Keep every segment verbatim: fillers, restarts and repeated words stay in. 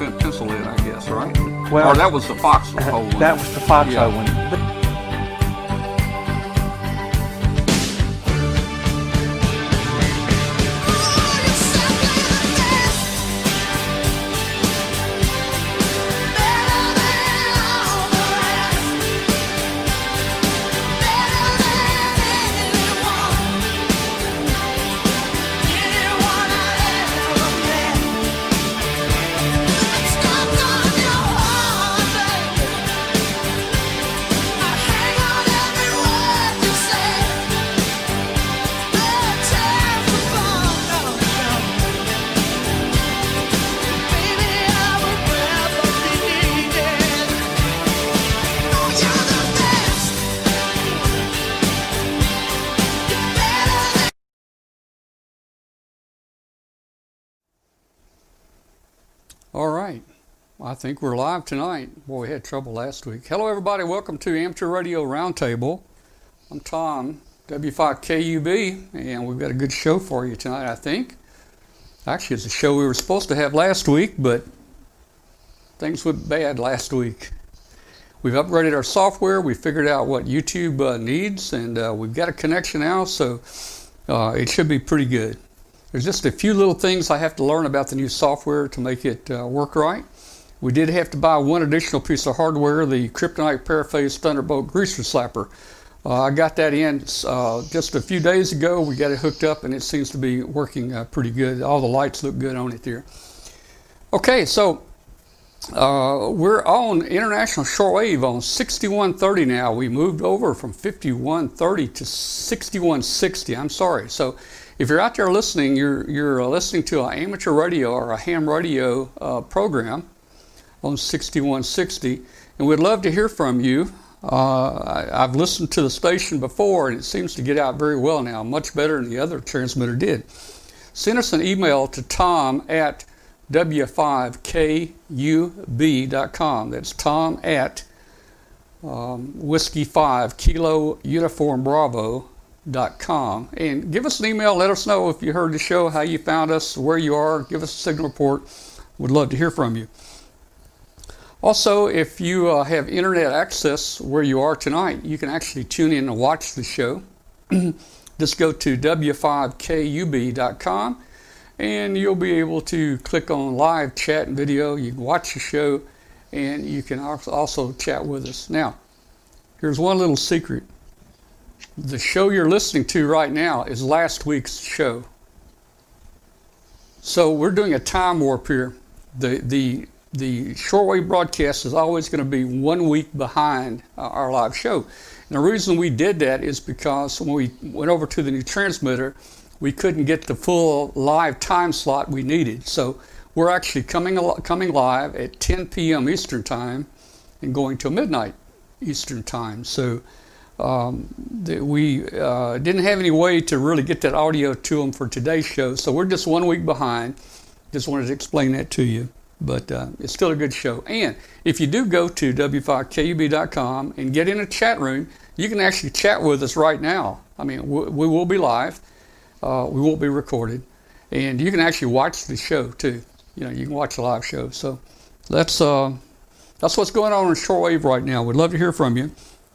sent pencil in, I guess, right? Well, or that was the foxhole one. That was the foxhole Yeah. one. But All right. Well, I think we're live tonight. Boy, we had trouble last week. Hello, everybody. Welcome to Amateur Radio Roundtable. I'm Tom, W five K U B, and we've got a good show for you tonight, I think. Actually, it's a show we were supposed to have last week, but things went bad last week. We've upgraded our software. We figured out what YouTube uh, needs, and uh, we've got a connection now, so uh, it should be pretty good. There's just a few little things I have to learn about the new software to make it uh, work right. We did have to buy one additional piece of hardware, the Kryptonite Paraphase Thunderbolt Greaser Slapper. Uh, I got that in uh, just a few days ago. We got it hooked up and it seems to be working uh, pretty good. All the lights look good on it there. Okay, so uh, we're on international shortwave on sixty-one thirty now. We moved over from fifty-one thirty to sixty-one sixty. I'm sorry. So if you're out there listening, you're you're listening to an amateur radio or a ham radio uh, program on sixty-one sixty, and we'd love to hear from you. Uh, I, I've listened to the station before, and it seems to get out very well now, much better than the other transmitter did. Send us an email to tom at w five k u b dot com. That's tom at um, whiskey five kilo uniform bravo dot com, and give us an email. Let us know if you heard the show, how you found us, where you are. Give us a signal report. We'd love to hear from you. Also, if you uh, have internet access where you are tonight, you can actually tune in and watch the show. Just go to w five k u b dot com and you'll be able to click on live chat and video. You can watch the show and you can also chat with us. Now, here's one little secret. The show you're listening to right now is last week's show. So we're doing a time warp here. The the the shortwave broadcast is always going to be one week behind uh, our live show. And the reason we did that is because when we went over to the new transmitter, we couldn't get the full live time slot we needed. So we're actually coming coming live at ten p.m. Eastern Time and going till midnight Eastern Time. So Um, that we uh, didn't have any way to really get that audio to them for today's show, so we're just one week behind. Just wanted to explain that to you, but uh, it's still a good show. And if you do go to w five k u b dot com and get in a chat room, you can actually chat with us right now. I mean, we, we will be live. Uh, we won't be recorded, and you can actually watch the show too. You know, you can watch the live show. So that's uh, that's what's going on in shortwave right now. We'd love to hear from you.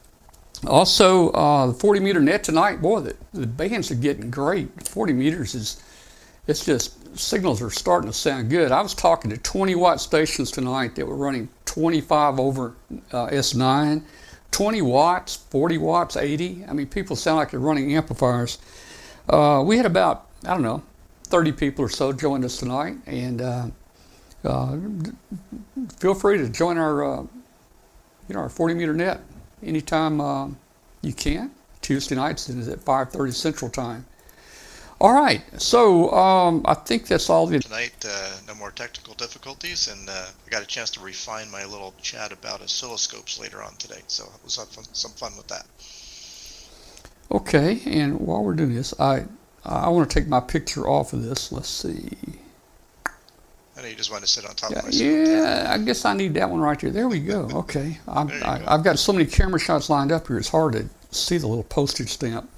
Also, uh, the forty meter net tonight, boy, the, the bands are getting great. forty meters is, it's just, signals are starting to sound good. I was talking to twenty watt stations tonight that were running twenty-five over uh, S nine, twenty watts, forty watts, eighty. I mean, people sound like they're running amplifiers. Uh, we had about, I don't know, thirty people or so joined us tonight, and uh, uh, feel free to join our, uh, you know, our forty meter net. Anytime uh, you can. Tuesday nights is at five thirty Central Time. All right, so um, I think that's all. The Tonight, uh, no more technical difficulties, and uh, I got a chance to refine my little chat about oscilloscopes later on today, so it was fun, some fun with that. Okay, and while we're doing this, I I want to take my picture off of this. Let's see. I know you just want to sit on top Yeah, of myself. yeah, I guess I need that one right there. There we go. Okay. I'm, There you I, go. I've got so many camera shots lined up here, it's hard to see the little postage stamp.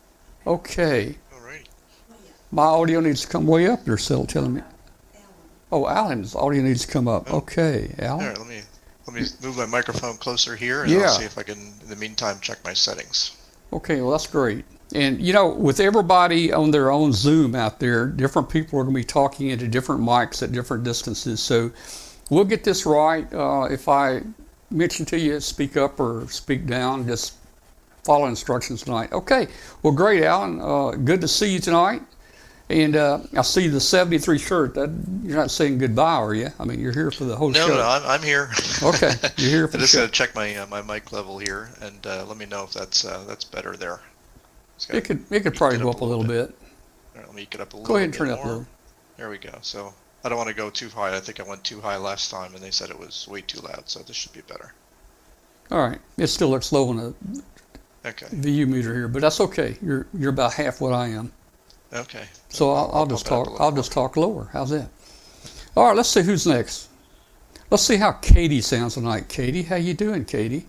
Okay. Alrighty. My audio needs to come way up there, still telling me. Oh, Alan's audio needs to come up. Oh. Okay, Alan. All right, let me let me move my microphone closer here, and Yeah. I'll see if I can, in the meantime, check my settings. Okay, well, that's great. And, you know, with everybody on their own Zoom out there, different people are going to be talking into different mics at different distances. So we'll get this right. Uh, if I mention to you, speak up or speak down, just follow instructions tonight. Okay, well, great, Alan. Uh, good to see you tonight. And uh, I see the seventy-three shirt. That, you're not saying goodbye, are you? I mean, you're here for the whole No, show. no, I'm, I'm here. Okay, you're here for I'm the just show. going to check my uh, my mic level here, and uh, let me know if that's uh, that's better there. Just gotta It could it could probably eke go up a little bit. All right, let me eke it up a little Go ahead and bit turn it up a more. little. There we go. So I don't want to go too high. I think I went too high last time, and they said it was way too loud, so this should be better. All right. It still looks low on the Okay. V U meter here, but that's okay. You're you're about half what I am. Okay. So I'll, I'll just talk. I'll just talk lower. How's that? All right. Let's see who's next. Let's see how Katie sounds tonight. Katie, how you doing, Katie?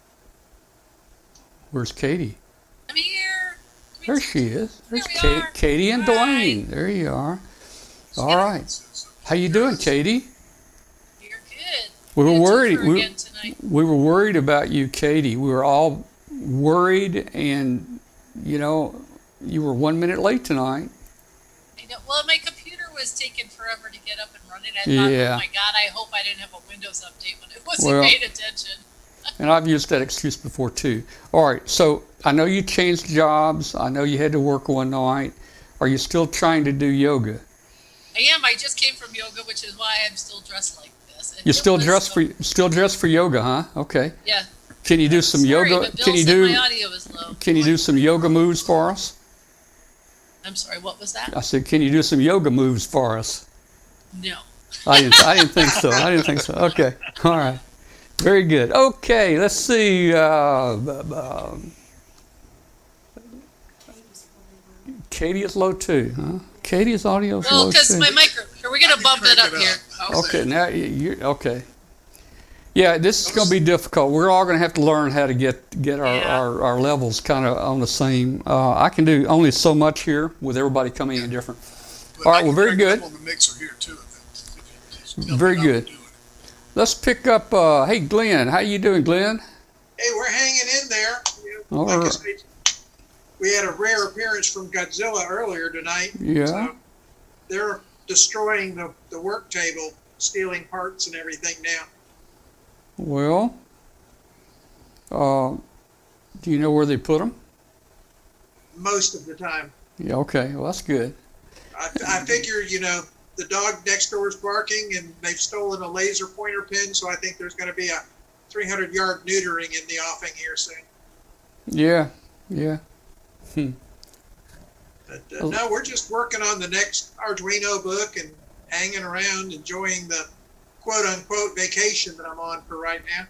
Where's Katie? I'm here. There she is. There's Here we Katie, are. Katie and Hi. Dwayne. There you are. All right. How you doing, Katie? You're good. We were Good worried. tour We, again tonight. we were worried about you, Katie. We were all worried, and you know, you were one minute late tonight. I know, well, my computer was taking forever to get up and running. I thought, Yeah. oh my God, I hope I didn't have a Windows update when I wasn't Well- paying attention. And I've used that excuse before too. All right, so I know you changed jobs. I know you had to work one night. Are you still trying to do yoga? I am. I just came from yoga, which is why I'm still dressed like this. And You it still was dressed so- for still dressed for yoga, huh? Okay. Yeah. Can you do some Sorry, yoga? but Bill Can you said do my audio was low. Can you do some yoga moves for us? I'm sorry. What was that? I said, can you do some yoga moves for us? No. I didn't. I didn't think so. I didn't think so. Okay. All right. Very good. Okay. Let's see. Uh, b- b- um, Katie is low too, huh? Katie's audio is Well, low because too. my micro. Are we gonna bump it up here? Okay. Now you. you- Okay. Yeah, this is going to be difficult. We're all going to have to learn how to get get our, Yeah. our, our levels kind of on the same. Uh, I can do only so much here with everybody coming in different. But All right, I well, can very pick good. up on the mixer here too. If it- if it just tell me Very how to good. do it. Let's pick up. Uh, hey, Glenn, how you doing, Glenn? Hey, we're hanging in there. You know, All like I right. said, we had a rare appearance from Godzilla earlier tonight. Yeah. So they're destroying the, the work table, stealing parts and everything now. Well, uh, do you know where they put them? Most of the time. Yeah. Okay. Well, that's good. I, I figure, you know, the dog next door is barking and they've stolen a laser pointer pin, so I think there's going to be a three hundred yard neutering in the offing here soon. Yeah. Yeah. But uh, no, we're just working on the next Arduino book and hanging around, enjoying the quote unquote vacation that I'm on for right now.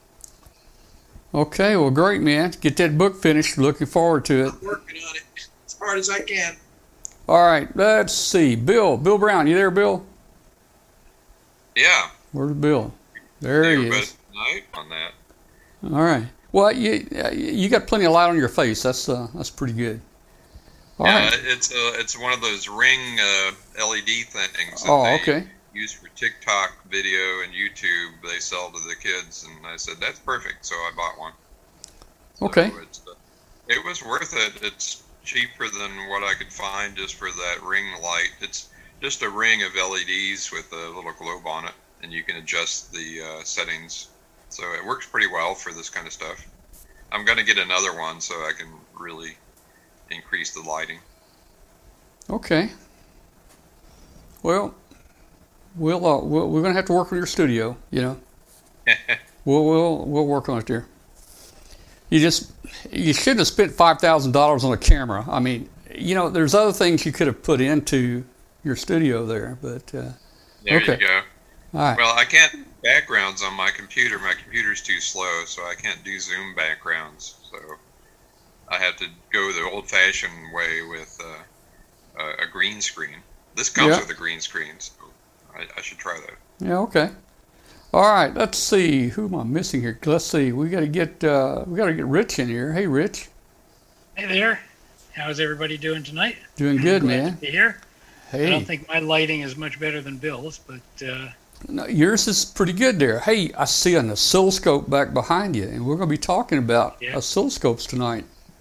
Okay. Well, great, man. Get that book finished. Looking forward to it. I'm working on it as hard as I can. All right. Let's see. Bill. Bill Brown. You there, Bill? Yeah. Where's Bill? There he Everybody is. tonight on that. All right. Well, you you got plenty of light on your face. That's uh, that's pretty good. All yeah, right. it's uh, it's one of those ring uh, L E D things that Oh, they okay. use for TikTok video and YouTube. They sell to the kids, and I said that's perfect, so I bought one. So Okay. It's, uh, it was worth it. It's cheaper than what I could find just for that ring light. It's just a ring of L E Ds with a little globe on it, and you can adjust the uh, settings. So it works pretty well for this kind of stuff. I'm going to get another one so I can really increase the lighting. Okay. Well, we'll, uh, we'll we're gonna have to work with your studio. You know, we'll we'll we'll work on it there. You just you shouldn't have spent five thousand dollars on a camera. I mean, you know, there's other things you could have put into your studio there, but uh, There Okay. you go. all right. Well, I can't do backgrounds on my computer. My computer's too slow, so I can't do Zoom backgrounds. So I have to go the old-fashioned way with uh, a, a green screen. This comes Yeah. with a green screen, so I, I should try that. Yeah. Okay. All right. Let's see. Who am I missing here? Let's see. We got to get uh, we got to get Rich in here. Hey, Rich. Hey there. How's everybody doing tonight? Doing good, Glad man. to be here. Hey. I don't think my lighting is much better than Bill's, but uh, No, yours is pretty good there. Hey, I see an oscilloscope back behind you, and we're going to be talking about Yeah. oscilloscopes tonight.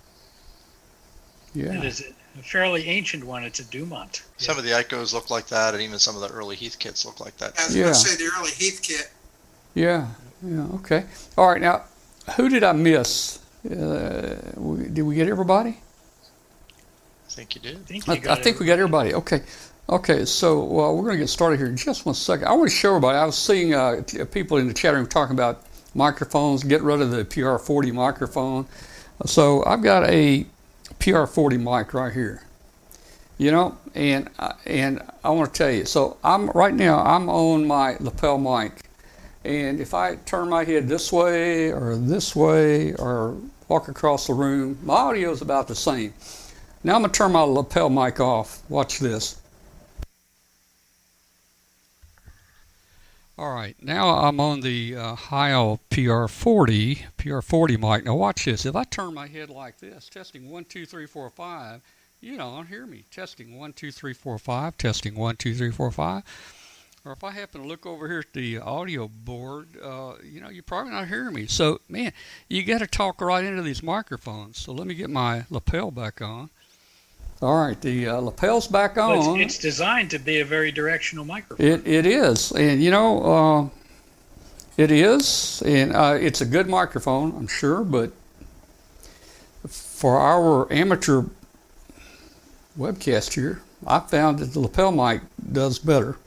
Yeah. it is a fairly ancient one. It's a Dumont. Some of the Icos look like that, and even some of the early Heath kits look like that. I was Yeah. going to say the early Heath kit. Yeah. Yeah. Okay. All right. Now, who did I miss? Uh, we- did we get everybody? I think you did. I think, you I, got I think it. we got everybody. Okay. Okay. So well, we're going to get started here in just one second. I want to show everybody. I was seeing uh, t- people in the chat room talking about microphones. Get rid of the P R forty microphone. So I've got a P R forty mic right here. You know, and uh, and I want to tell you. So I'm right now. I'm on my lapel mic, and if I turn my head this way or this way or walk across the room, my audio is about the same. Now I'm going to turn my lapel mic off. Watch this. All right, now I'm on the uh, Heil P R forty, P R forty mic. Now watch this. If I turn my head like this, testing one, two, three, four, five, you don't hear me. Testing one, two, three, four, five, testing one, two, three, four, five. Or if I happen to look over here at the audio board, uh, you know, you're probably not hearing me. So, man, you got to talk right into these microphones. So let me get my lapel back on. All right, the uh, lapel's back on. Well, it's, it's designed to be a very directional microphone. It it is, and you know, uh, it is, and uh, it's a good microphone, I'm sure. But for our amateur webcast here, I found that the lapel mic does better.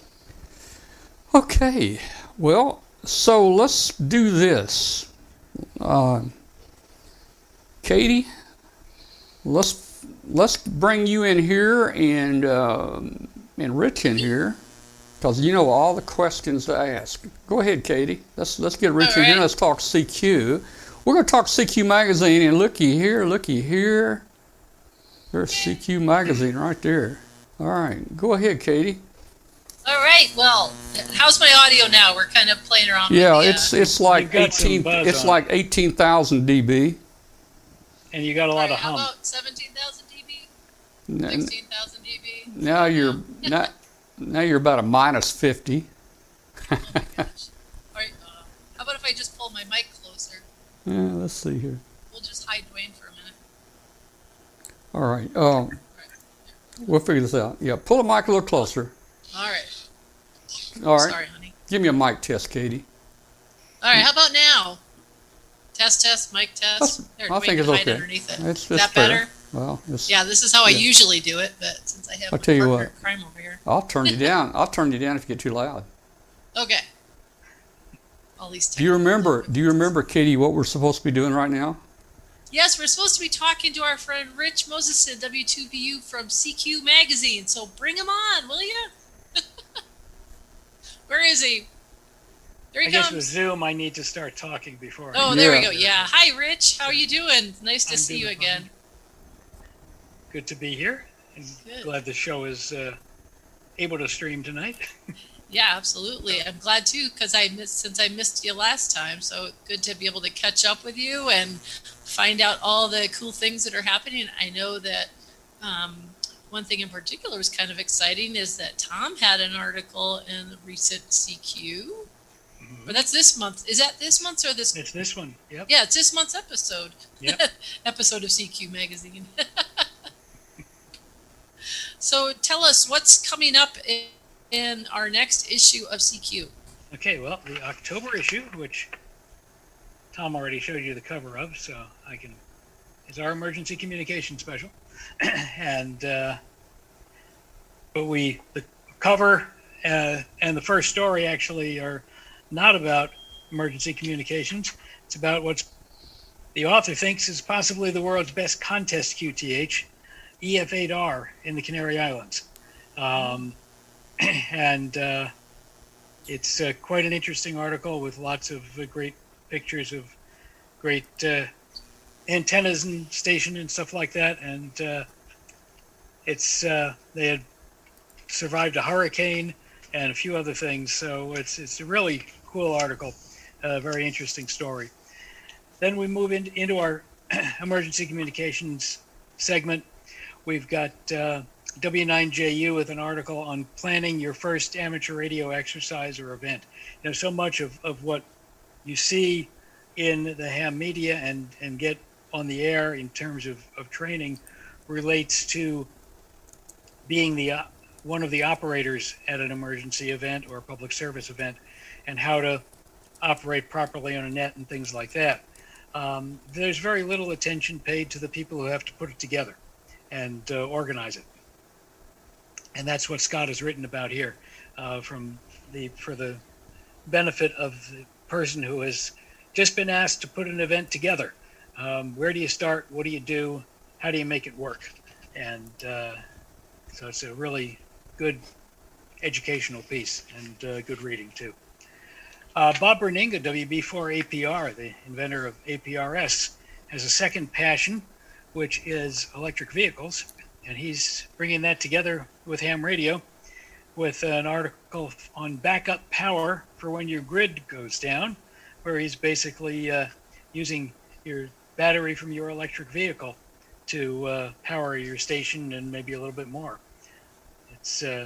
Okay, well, so let's do this. Uh, Katie, let's let's bring you in here and uh, and Rich in here, because you know all the questions to ask. Go ahead, Katie. Let's let's get Rich All in here. right. Let's talk C Q. We're going to talk C Q magazine, and looky here, looky here. There's C Q magazine right there. All right, go ahead, Katie. All right. Well, how's my audio now? We're kind of playing around. Yeah, with the, uh, it's it's like You've got some eighteen. buzz It's on like eighteen thousand dB. And you got a all lot right, of how hum. about seventeen thousand dB? N- sixteen thousand dB? Now you're not. Now you're about a minus fifty. Oh my gosh. All right. Uh, how about if I just pull my mic closer? Yeah, let's see here. We'll just hide Dwayne for a minute. All right. Um, we'll figure this out. Yeah, pull the mic a little closer. All right. All right. Sorry, honey. Give me a mic test, Katie. All right. How about now? Test, test, mic test. That's- There, I Dwayne think it's can hide okay. underneath it. It's, Is it's that fair. better? Well, it's, Yeah, this is how I Yeah. usually do it, but since I have I'll my tell you partner what. in crime over here. I'll turn you down. I'll turn you down if you get too loud. Okay. All these Do you remember? Do you remember, Katie, what we're supposed to be doing right now? Yes, we're supposed to be talking to our friend Rich Moseson, W two B U from C Q Magazine. So bring him on, will you? Where is he? There he I guess with comes. Zoom, I need to start talking before. Oh, there we Yeah. go. Yeah. Hi, Rich. How are you doing? Nice to I'm see you doing again. fine. Good to be here. And Good. glad the show is uh, able to stream tonight. Yeah, absolutely. I'm glad too because I missed since I missed you last time. So good to be able to catch up with you and find out all the cool things that are happening. I know that um, one thing in particular was kind of exciting is that Tom had an article in the recent C Q. Or that's this month. Is that this month or this? It's this one. Yep. Yeah, it's this month's episode. Yep. Episode of C Q Magazine. So tell us what's coming up in, in our next issue of C Q. Okay, well, the October issue, which Tom already showed you the cover of, so I can, is our emergency communication special. and, uh, but we, the cover uh, and the first story actually are not about emergency communications. It's about what's the author thinks is possibly the world's best contest Q T H, E F eight R in the Canary Islands. Um, and uh, it's uh, quite an interesting article with lots of uh, great pictures of great uh, antennas and station and stuff like that. And uh, it's uh, they had survived a hurricane and a few other things. So it's it's a really cool article, a very interesting story. Then we move in, into our emergency communications segment. We've got uh, W nine J U with an article on planning your first amateur radio exercise or event. You know, so much of, of what you see in the ham media and, and get on the air in terms of, of training relates to being the uh, one of the operators at an emergency event or a public service event, and how to operate properly on a net and things like that. Um, there's very little attention paid to the people who have to put it together and uh, organize it. And that's what Scott has written about here, uh, from the for the benefit of the person who has just been asked to put an event together. Um, where do you start? What do you do? How do you make it work? And uh, so it's a really good educational piece and uh, good reading too. Uh, Bob Berninga, W B four A P R, the inventor of A P R S, has a second passion, which is electric vehicles. And he's bringing that together with ham radio with an article on backup power for when your grid goes down, where he's basically uh, using your battery from your electric vehicle to uh, power your station and maybe a little bit more. It's uh,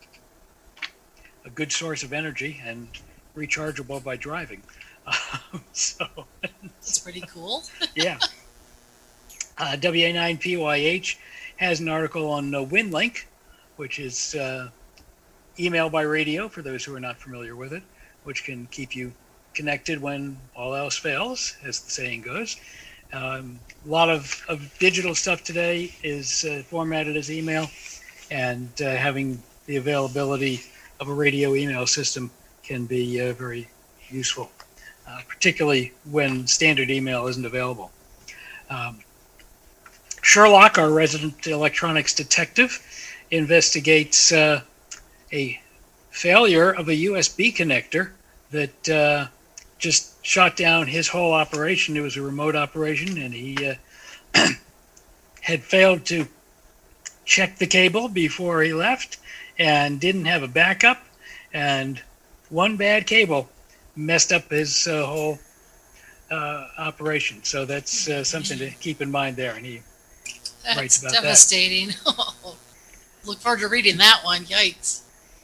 a good source of energy and rechargeable by driving. Um, so That's pretty cool. yeah. Uh, W A nine P Y H has an article on uh, WinLink, which is uh, email by radio for those who are not familiar with it, which can keep you connected when all else fails, as the saying goes. Um, a lot of, of digital stuff today is uh, formatted as email, and uh, having the availability of a radio email system can be uh, very useful, uh, particularly when standard email isn't available. Um, Sherlock, our resident electronics detective, investigates uh, a failure of a U S B connector that uh, just shot down his whole operation. It was a remote operation, and he uh, had failed to check the cable before he left and didn't have a backup. And one bad cable messed up his uh, whole uh, operation. So that's uh, something to keep in mind there. And he That's writes about devastating. Look forward to reading that one. Yikes.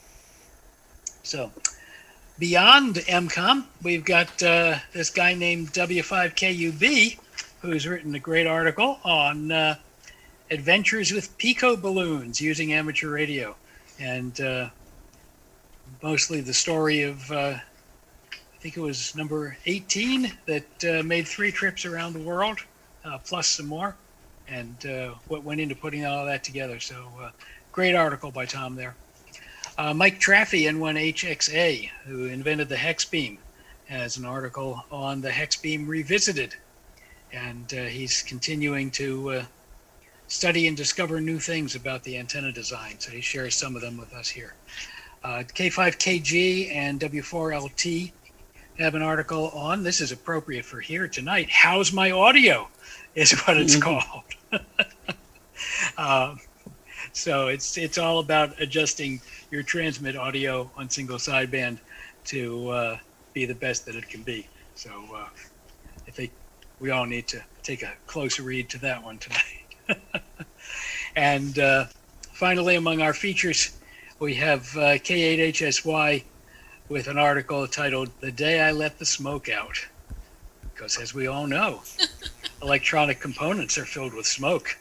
So beyond M COM, we've got uh, this guy named W five K U B, who's written a great article on uh, adventures with Pico balloons using amateur radio. And uh, mostly the story of, uh, I think it was number eighteen, that uh, made three trips around the world, uh, plus some more, and uh, what went into putting all that together. So uh, great article by Tom there. Uh, Mike Traffy, N one H X A, who invented the hex beam, has an article on the hex beam revisited. And uh, he's continuing to uh, study and discover new things about the antenna design. So he shares some of them with us here. Uh, K five K G and W four L T have an article on, this is appropriate for here tonight, How's My Audio is what it's called. uh, so it's it's all about adjusting your transmit audio on single sideband to uh, be the best that it can be. So uh, I think we all need to take a closer read to that one tonight. And uh, finally, among our features, we have uh, K eight H S Y with an article titled The Day I Let the Smoke Out. Because as we all know, electronic components are filled with smoke.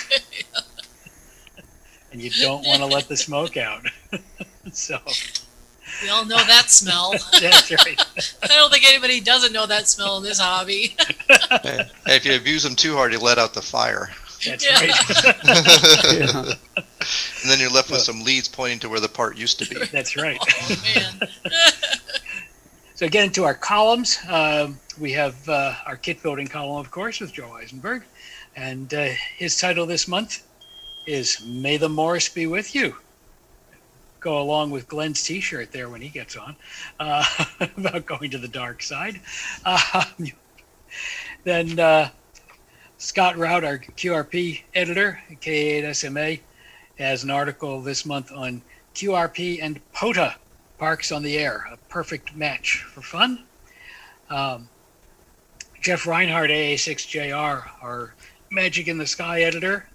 And you don't want to let the smoke out. So We all know that smell. that's right. I don't think anybody doesn't know that smell in this hobby. Hey, hey, if you abuse them too hard, you let out the fire. That's Yeah. right. Yeah. And then you're left with some leads pointing to where the part used to be. That's right. Oh, man. So getting to our columns, uh, we have uh, our kit building column, of course, with Joe Eisenberg. And uh, his title this month is May the Morse Be With You. Go along with Glenn's t-shirt there when he gets on, uh, about going to the dark side. Uh, then uh, Scott Rout, our Q R P editor, K eight S M A, has an article this month on Q R P and P O T A, Parks on the Air, a perfect match for fun. Um, Jeff Reinhardt, A A six J R, our Magic in the Sky editor,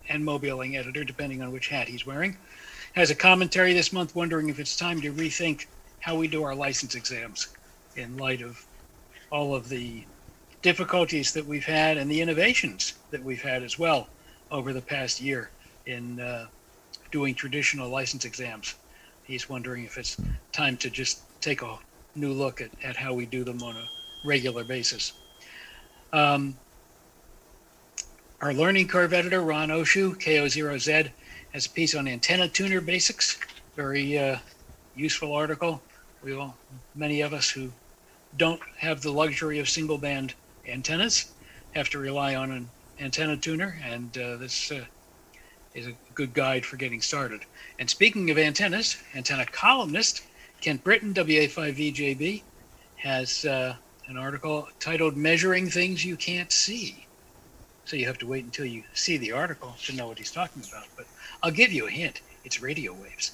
and mobiling editor, depending on which hat he's wearing, has a commentary this month wondering if it's time to rethink how we do our license exams in light of all of the difficulties that we've had and the innovations that we've had as well over the past year in uh, doing traditional license exams. He's wondering if it's time to just take a new look at, at how we do them on a regular basis. Um, our learning curve editor, Ron Oshu, K O zero Z, has a piece on antenna tuner basics. Very uh, useful article. We all, many of us who don't have the luxury of single band antennas have to rely on an antenna tuner, and uh, this uh, is a good guide for getting started. And speaking of antennas, antenna columnist Kent Britton, W A five V J B, has uh, an article titled Measuring Things You Can't See. So you have to wait until you see the article to know what he's talking about. But I'll give you a hint. It's radio waves.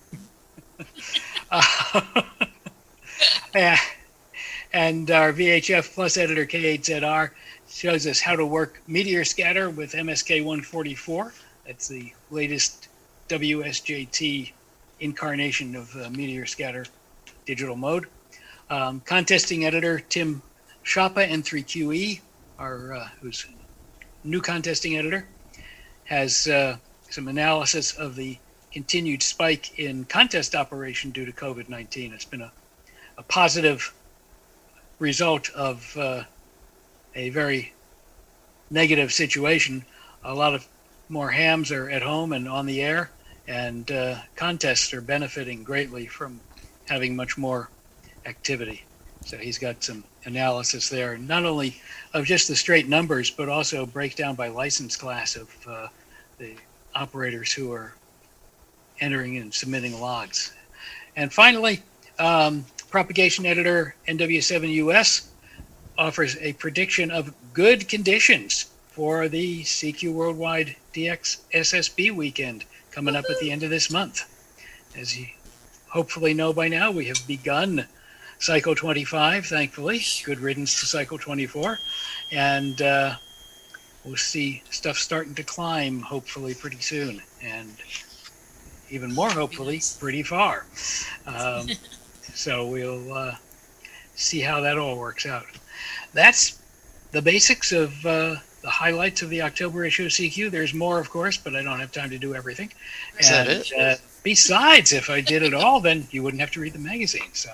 uh, yeah. And our V H F Plus editor, K eight Z R, shows us how to work Meteor Scatter with M S K one forty-four. That's the latest W S J T incarnation of uh, Meteor Scatter digital mode. Um, contesting editor, Tim Schappa, N three Q E, our, uh, who's new contesting editor, has uh, some analysis of the continued spike in contest operation due to COVID nineteen. It's been a, a positive result of uh, a very negative situation. A lot of more hams are at home and on the air, and uh, contests are benefiting greatly from having much more activity. So he's got some analysis there, not only of just the straight numbers, but also breakdown by license class of uh, the operators who are entering and submitting logs. And finally, um, propagation editor N W seven U S offers a prediction of good conditions for the C Q Worldwide D X S S B weekend coming up at the end of this month. As you hopefully know by now, we have begun Cycle twenty-five, thankfully. Good riddance to Cycle twenty-four. And uh, we'll see stuff starting to climb, hopefully, pretty soon. And even more, hopefully, pretty far. Um, so we'll uh, see how that all works out. That's the basics of uh, the highlights of the October issue of C Q. There's more, of course, but I don't have time to do everything. Is and, that it? Uh, besides, if I did it all, then you wouldn't have to read the magazine. So.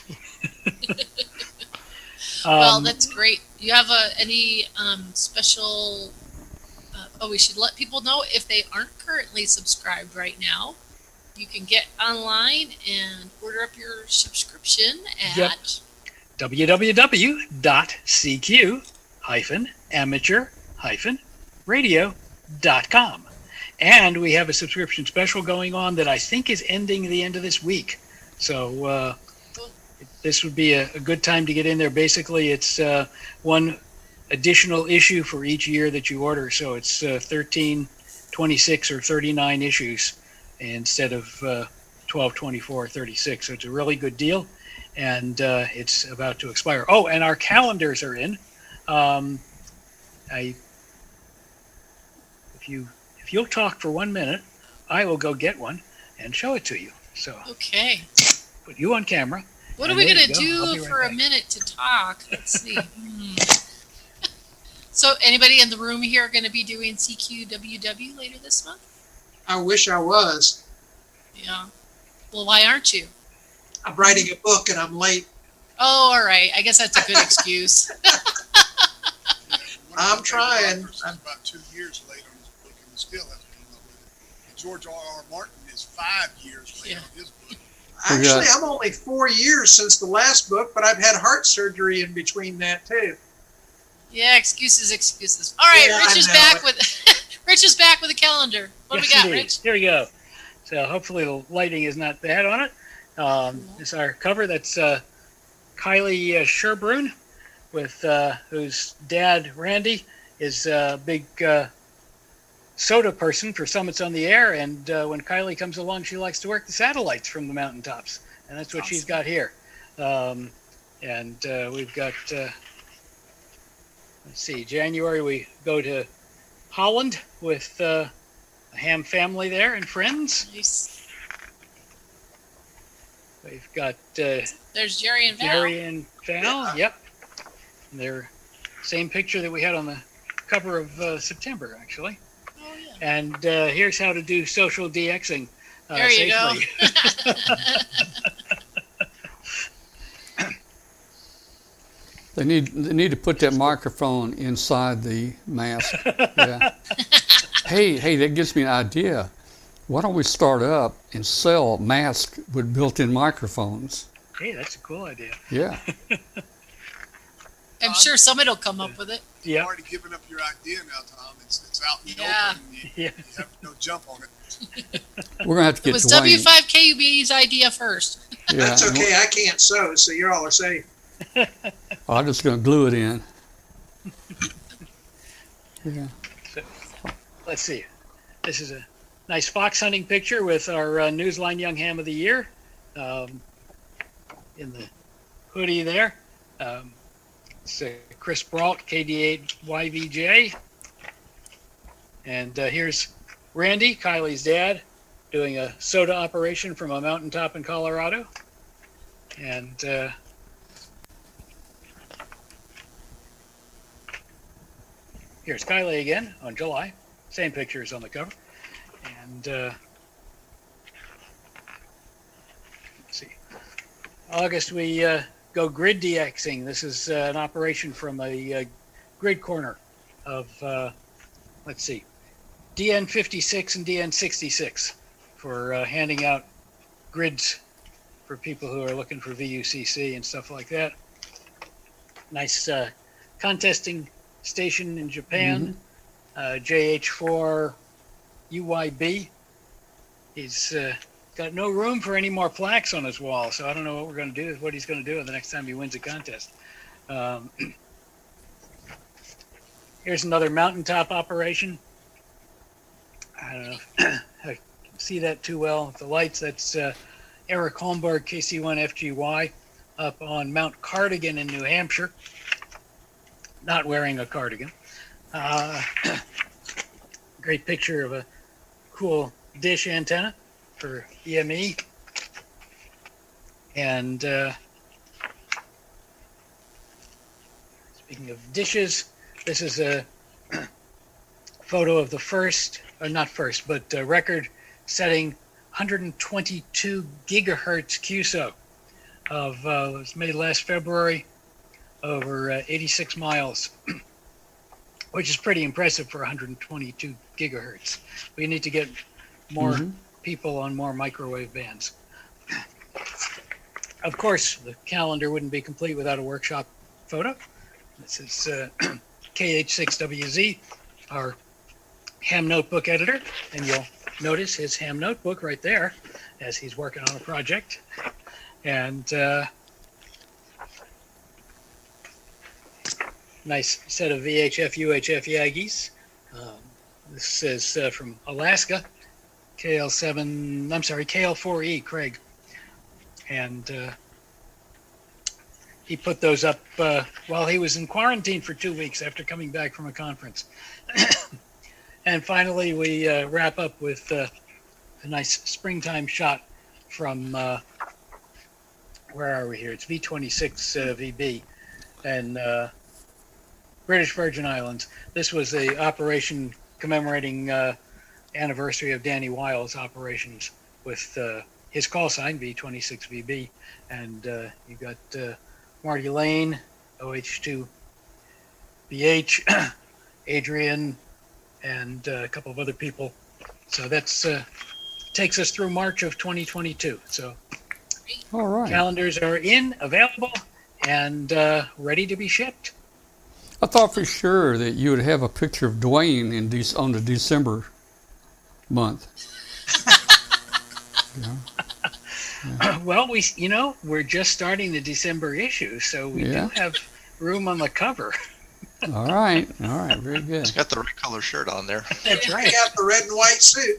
um, Well, that's great. Do you have uh, any um, special? Uh, oh, we should let people know if they aren't currently subscribed right now. You can get online and order up your subscription at Yep. w w w dot c q dash amateur dash radio dot com. And we have a subscription special going on that I think is ending the end of this week. So uh, this would be a, a good time to get in there. Basically, it's uh, one additional issue for each year that you order. So it's uh, thirteen, twenty-six, or thirty-nine issues instead of uh, twelve, twenty-four, or thirty-six. So it's a really good deal. And uh, it's about to expire. Oh, and our calendars are in. Um, I, if you if you'll talk for one minute, I will go get one and show it to you. So okay. put you on camera. What are and we there gonna you go. I'll be do right for a back. minute to talk? Let's see. Hmm. So, anybody in the room here going to be doing C Q W W later this month? I wish I was. Yeah. Well, why aren't you? I'm writing a book and I'm late. Oh, all right. I guess that's a good excuse. I'm trying. Roberts is about two years late on his book, and we still haven't come up with it. And George R. R. Martin is five years late Yeah. on his book. Actually, I'm only four years since the last book, but I've had heart surgery in between that too. Yeah, excuses, excuses. All right, Yeah, Rich I is know back it. with Rich is back with a calendar. What Yes, do we got, indeed. Rich? Here we go. So hopefully the lighting is not bad on it. Um, this is our cover. That's uh, Kylie uh, Sherbrun, with uh, whose dad Randy is a big uh, soda person for Summits on the Air, and uh, when Kylie comes along, she likes to work the satellites from the mountaintops, and that's what she's Awesome. got here. Um, and uh, we've got. Uh, Let's see, January we go to Holland with uh, the Ham family there and friends. Nice. We've got uh, There's Jerry and Val. Jerry and Val. Yep. And they're same picture that we had on the cover of uh, September, actually. Oh, yeah. And uh, here's how to do social DXing uh, There you safely. go. They need they need to put that microphone inside the mask. Yeah. Hey, hey, that gives me an idea. Why don't we start up and sell masks with built-in microphones? Hey, that's a cool idea. Yeah. I'm sure somebody will come up with it. You've Yeah. already given up your idea now, Tom. It's, it's out in the Yeah. open. You, Yeah. you have no jump on it. We're gonna have to It get was Dwayne. W five K U B's idea first. Yeah, That's and okay. I can't sew, so you all are safe. I'm just gonna glue it in. Yeah. Let's see. This is a nice fox hunting picture with our uh, Newsline Young Ham of the Year um, in the hoodie there. Um, it's uh, Chris Brault, K D eight Y V J. And uh, here's Randy, Kylie's dad, doing a soda operation from a mountaintop in Colorado. And uh, here's Kylie again on July. Same pictures on the cover. And uh, let's see. August, we uh, go grid DXing. This is uh, an operation from a uh, grid corner of, uh, let's see, D N fifty-six and D N sixty-six for uh, handing out grids for people who are looking for V U C C and stuff like that. Nice uh, contesting station in Japan, uh, J H four U Y B. He's uh, got no room for any more plaques on his wall, so I don't know what we're going to do, what he's going to do the next time he wins a contest. Um, here's another mountaintop operation. I don't know if I see that too well with the lights. That's uh, Eric Holmberg, K C one F G Y, up on Mount Cardigan in New Hampshire. Not wearing a cardigan. Uh, great picture of a cool dish antenna for E M E. And uh, speaking of dishes, this is a photo of the first, or not first, but uh, record-setting one hundred twenty-two gigahertz Q S O of uh, it was made last February over uh, eighty-six miles, which is pretty impressive for one hundred twenty-two gigahertz. We need to get more Mhm. people on more microwave bands. Of course, the calendar wouldn't be complete without a workshop photo. This is uh, K H six W Z, our ham notebook editor, and you'll notice his ham notebook right there as he's working on a project. And uh, nice set of V H F U H F Yagis. Um, this is uh, from Alaska, K L seven, I'm sorry, K L four E, Craig. And uh, he put those up uh, while he was in quarantine for two weeks after coming back from a conference. And finally, we uh, wrap up with uh, a nice springtime shot from, uh, where are we here? It's V twenty-six uh, V B and uh, British Virgin Islands. This was a operation commemorating uh, anniversary of Danny Wiles' operations with uh, his call sign V twenty-six V B, and uh, you got uh, Marty Lane, O H two B H, Adrian, and uh, a couple of other people. So that's uh, takes us through March of twenty twenty-two. So All right. calendars are in, available, and uh, ready to be shipped. I thought for sure that you would have a picture of Dwayne in De- on the December month. Yeah. Well, we, you know, we're just starting the December issue, so we Yeah. do have room on the cover. All right. All right. Very good. He's got the right color shirt on there. That's I right. got the red and white suit.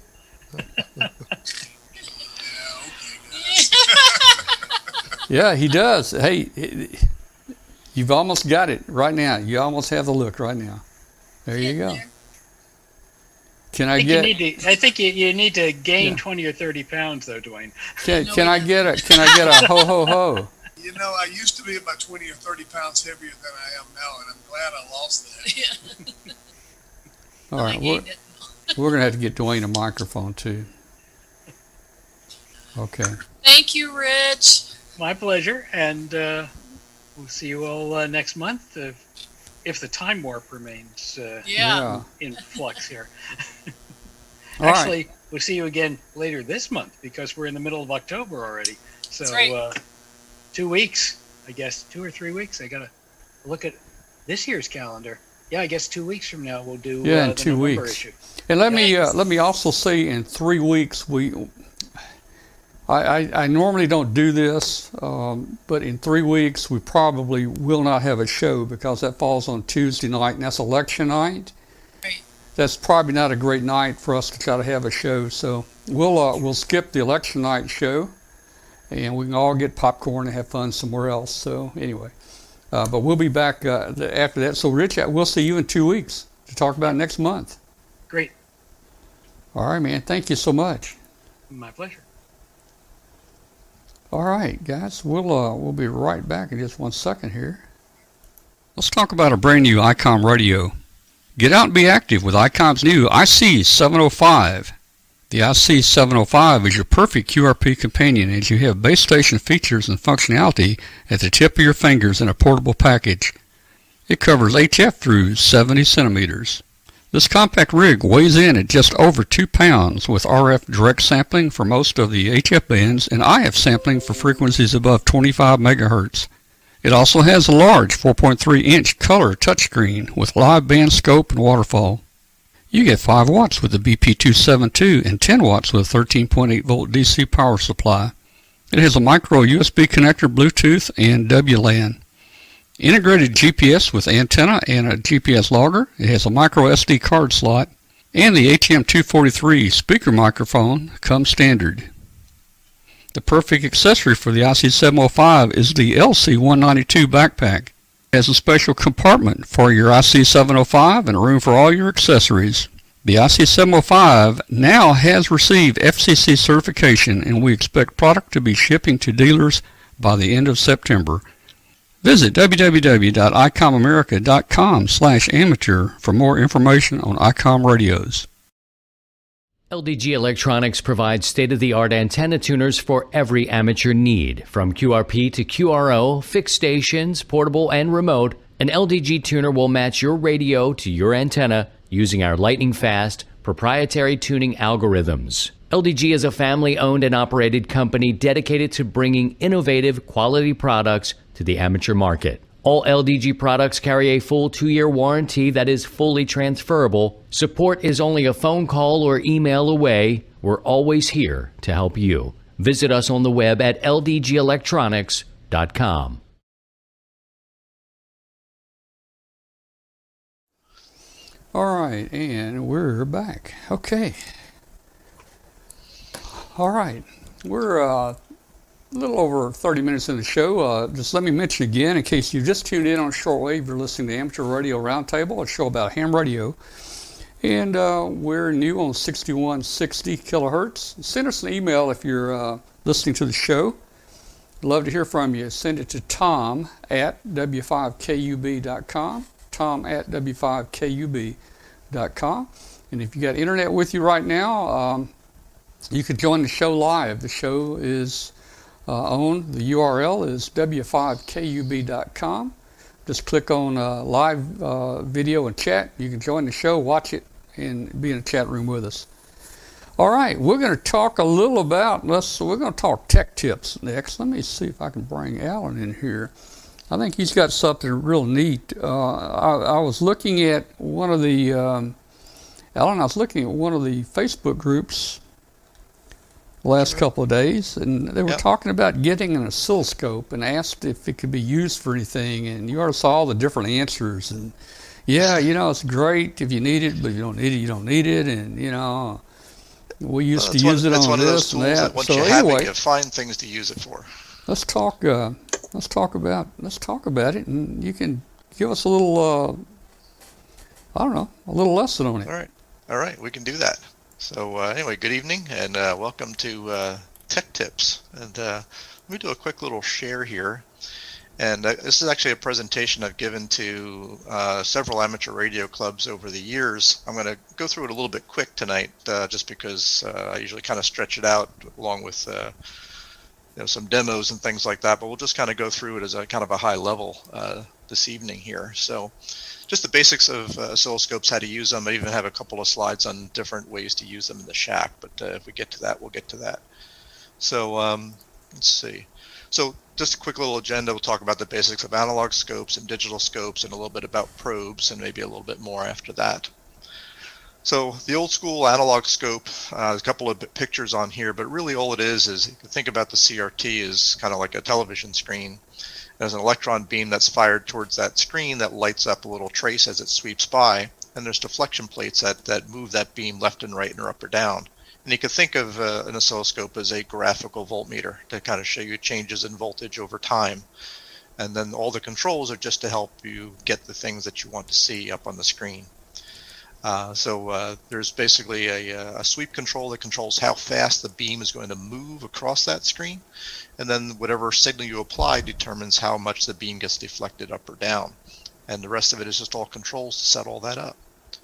Yeah, he does. Hey, it- you've almost got it right now. You almost have the look right now. There you go. Can I I think get? you need to, I think you, you need to gain Yeah. twenty or thirty pounds, though, Dwayne. Can, No, can we I don't. get a? Can I get a ho ho ho? You know, I used to be about twenty or thirty pounds heavier than I am now, and I'm glad I lost that. Yeah. All I right, we're, gained it. we're gonna have to get Dwayne a microphone too. Okay. Thank you, Rich. My pleasure, and uh, we'll see you all uh, next month, if, if the time warp remains uh, Yeah. in flux here. All right. Actually, we'll see you again later this month, because we're in the middle of October already. So, That's right. uh, two weeks, I guess, two or three weeks. I gotta look at this year's calendar. Yeah, I guess two weeks from now we'll do Yeah, uh, in the two November weeks. issue. And let me uh, Thanks. let me also say, in three weeks we. I, I, I normally don't do this, um, but in three weeks we probably will not have a show because that falls on Tuesday night, and that's election night. Right. That's probably not a great night for us to try to have a show. So we'll uh, we'll skip the election night show, and we can all get popcorn and have fun somewhere else. So anyway, uh, but we'll be back uh, the, after that. So Rich, we'll see you in two weeks to talk about next month. Great. All right, man. Thank you so much. My pleasure. All right, guys, we'll uh, we'll be right back in just one second here. Let's talk about a brand new ICOM radio. Get out and be active with ICOM's new I C seven oh five. The I C seven oh five is your perfect Q R P companion as you have base station features and functionality at the tip of your fingers in a portable package. It covers H F through seventy centimeters. This compact rig weighs in at just over two pounds with R F direct sampling for most of the H F bands and I F sampling for frequencies above twenty-five megahertz. It also has a large four point three inch color touchscreen with live band scope and waterfall. You get five watts with the B P two seventy-two and ten watts with a thirteen point eight volt D C power supply. It has a micro U S B connector, Bluetooth, and W LAN. Integrated G P S with antenna and a G P S logger. It has a micro S D card slot, and the H M two forty-three speaker microphone comes standard. The perfect accessory for the I C seven oh five is the L C one ninety-two backpack. It has a special compartment for your I C seven oh five and room for all your accessories. The I C seven oh five now has received F C C certification, and we expect product to be shipping to dealers by the end of September. Visit w w w dot icom america dot com slash amateur for more information on ICOM radios. L D G Electronics provides state-of-the-art antenna tuners for every amateur need. From Q R P to Q R O, fixed stations, portable and remote, an L D G tuner will match your radio to your antenna using our lightning-fast, proprietary tuning algorithms. L D G is a family-owned and operated company dedicated to bringing innovative, quality products to the amateur market. All L D G products carry a full two-year warranty that is fully transferable. Support is only a phone call or email away. We're always here to help you. Visit us on the web at L D G electronics dot com. All right, and we're back. Okay. All right, we're uh, a little over thirty minutes in the show. Uh, just let me mention again, in case you just tuned in on shortwave, you're listening to Amateur Radio Roundtable, a show about ham radio. And uh, we're new on sixty-one sixty kilohertz. Send us an email if you're uh, listening to the show. Love to hear from you. Send it to tom at w five K U B dot com, tom at w five K U B dot com. And if you got internet with you right now, um, you can join the show live. The show is uh, on, the U R L is w five K U B dot com. Just click on uh, live uh, video and chat. You can join the show, watch it, and be in a chat room with us. All right, we're going to talk a little about, let's, we're going to talk tech tips next. Let me see if I can bring Alan in here. I think he's got something real neat. Uh, I, I was looking at one of the, um, Alan, I was looking at one of the Facebook groups the last couple of days, and they were Yep. talking about getting an oscilloscope and asked if it could be used for anything, and you already saw all the different answers. And yeah, you know, it's great if you need it, but if you don't need it, you don't need it. And, you know, we used Well, to that's one- use it that's on one of those this and tools that. that once So you have anyway, it, you find things to use it for. let's talk. Uh, let's talk about. Let's talk about it, and you can give us a little. Uh, I don't know, a little lesson on it. All right. All right, we can do that. So uh, anyway, good evening and uh, welcome to uh, Tech Tips. And uh, let me do a quick little share here. And uh, this is actually a presentation I've given to uh, several amateur radio clubs over the years. I'm going to go through it a little bit quick tonight, uh, just because uh, I usually kind of stretch it out along with uh, you know, some demos and things like that. But we'll just kind of go through it as a kind of a high level uh, this evening here. So just the basics of uh, oscilloscopes, how to use them. I even have a couple of slides on different ways to use them in the shack. But uh, if we get to that, we'll get to that. So um, let's see. So just a quick little agenda. We'll talk about the basics of analog scopes and digital scopes and a little bit about probes and maybe a little bit more after that. So the old school analog scope, uh, a couple of pictures on here, but really all it is is you can think about the C R T as kind of like a television screen. There's an electron beam that's fired towards that screen that lights up a little trace as it sweeps by, and there's deflection plates that, that move that beam left and right and up or down. And you can think of uh, an oscilloscope as a graphical voltmeter to kind of show you changes in voltage over time. And then all the controls are just to help you get the things that you want to see up on the screen. Uh, so uh, there's basically a, a sweep control that controls how fast the beam is going to move across that screen. And then whatever signal you apply determines how much the beam gets deflected up or down. And the rest of it is just all controls to set all that up.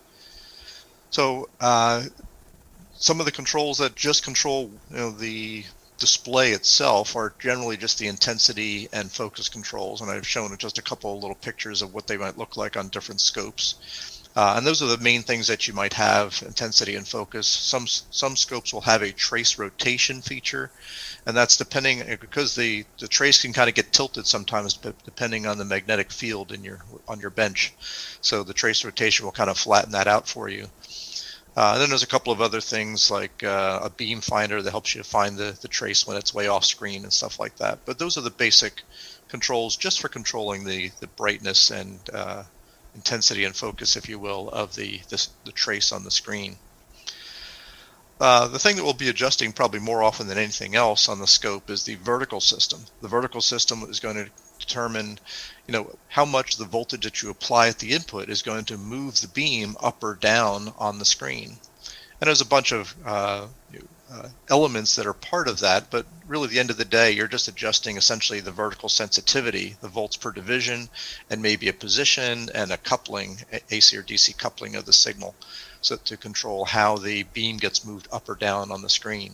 So uh, some of the controls that just control, you know, the display itself are generally just the intensity and focus controls, and I've shown just a couple of little pictures of what they might look like on different scopes. Uh, and those are the main things that you might have: intensity and focus. Some some scopes will have a trace rotation feature, and that's depending, because the the trace can kind of get tilted sometimes depending on the magnetic field in your on your bench. So the trace rotation will kind of flatten that out for you. Uh, and then there's a couple of other things like uh, a beam finder that helps you to find the, the trace when it's way off screen and stuff like that. But those are the basic controls just for controlling the, the brightness and uh, intensity and focus, if you will, of the, the, the trace on the screen. Uh, the thing that we'll be adjusting probably more often than anything else on the scope is the vertical system. The vertical system is going to determine, you know, how much the voltage that you apply at the input is going to move the beam up or down on the screen. And there's a bunch of uh, uh, elements that are part of that, but really at the end of the day, you're just adjusting essentially the vertical sensitivity, the volts per division, and maybe a position and a coupling, A C or D C coupling of the signal, so to control how the beam gets moved up or down on the screen.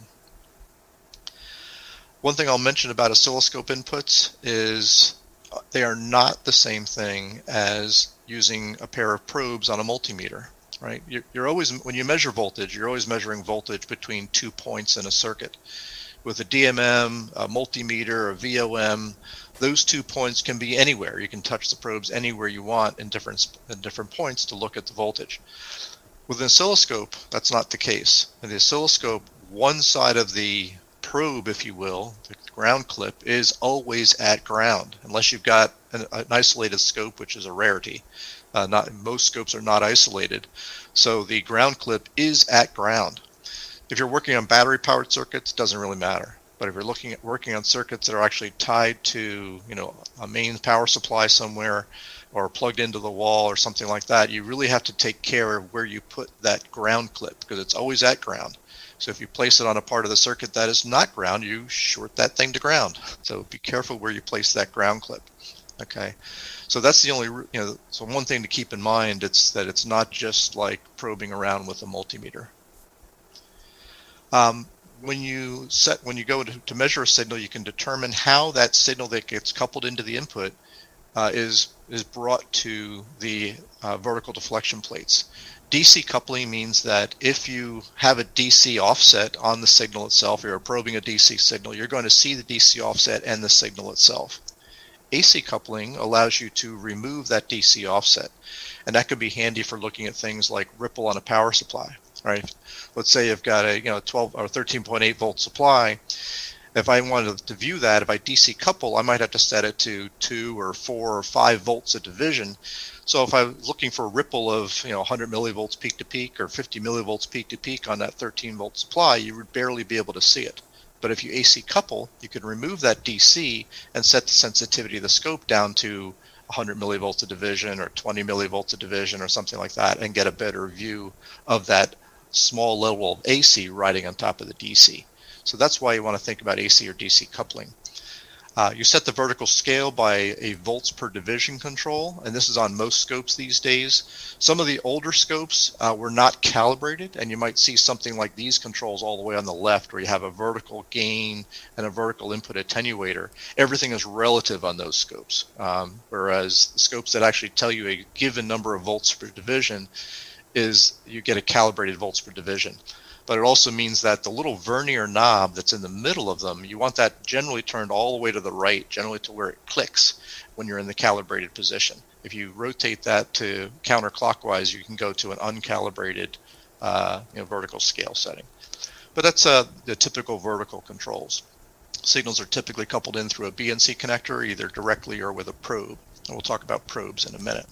One thing I'll mention about oscilloscope inputs is they are not the same thing as using a pair of probes on a multimeter, right? You're, you're always, when you measure voltage, you're always measuring voltage between two points in a circuit. With a D M M, a multimeter, a V O M, those two points can be anywhere. You can touch the probes anywhere you want in different, in different points to look at the voltage. With an oscilloscope, that's not the case. In the oscilloscope, one side of the probe, if you will, the ground clip, is always at ground, unless you've got an, an isolated scope, which is a rarity. Uh, not most scopes are not isolated, so the ground clip is at ground. If you're working on battery-powered circuits, it doesn't really matter. But if you're looking at working on circuits that are actually tied to, you know, a main power supply somewhere, or plugged into the wall or something like that, you really have to take care of where you put that ground clip, because it's always at ground. So if you place it on a part of the circuit that is not ground, you short that thing to ground. So be careful where you place that ground clip. Okay, so that's the only, you know, so one thing to keep in mind, it's that it's not just like probing around with a multimeter. Um, when you set, when you go to, to measure a signal, you can determine how that signal that gets coupled into the input uh, is is brought to the uh, vertical deflection plates. D C coupling means that if you have a D C offset on the signal itself, you're probing a D C signal, you're going to see the D C offset and the signal itself. A C coupling allows you to remove that D C offset, and that could be handy for looking at things like ripple on a power supply. Right? Let's say you've got a, you know, twelve or thirteen point eight volt supply. If I wanted to view that, if I D C couple, I might have to set it to two or four or five volts a division. So if I'm looking for a ripple of, you know, one hundred millivolts peak to peak or fifty millivolts peak to peak on that thirteen volt supply, you would barely be able to see it. But if you A C couple, you can remove that D C and set the sensitivity of the scope down to one hundred millivolts of division or twenty millivolts of division or something like that, and get a better view of that small level of A C riding on top of the D C. So that's why you want to think about A C or D C coupling. Uh, you set the vertical scale by a volts per division control, and this is on most scopes these days. Some of the older scopes uh, were not calibrated, and you might see something like these controls all the way on the left, where you have a vertical gain and a vertical input attenuator. Everything is relative on those scopes, um, whereas scopes that actually tell you a given number of volts per division is you get a calibrated volts per division. But it also means that the little vernier knob that's in the middle of them, you want that generally turned all the way to the right, generally to where it clicks when you're in the calibrated position. If you rotate that to counterclockwise, you can go to an uncalibrated uh, you know, vertical scale setting. But that's uh, the typical vertical controls. Signals are typically coupled in through a B N C connector, either directly or with a probe. And we'll talk about probes in a minute.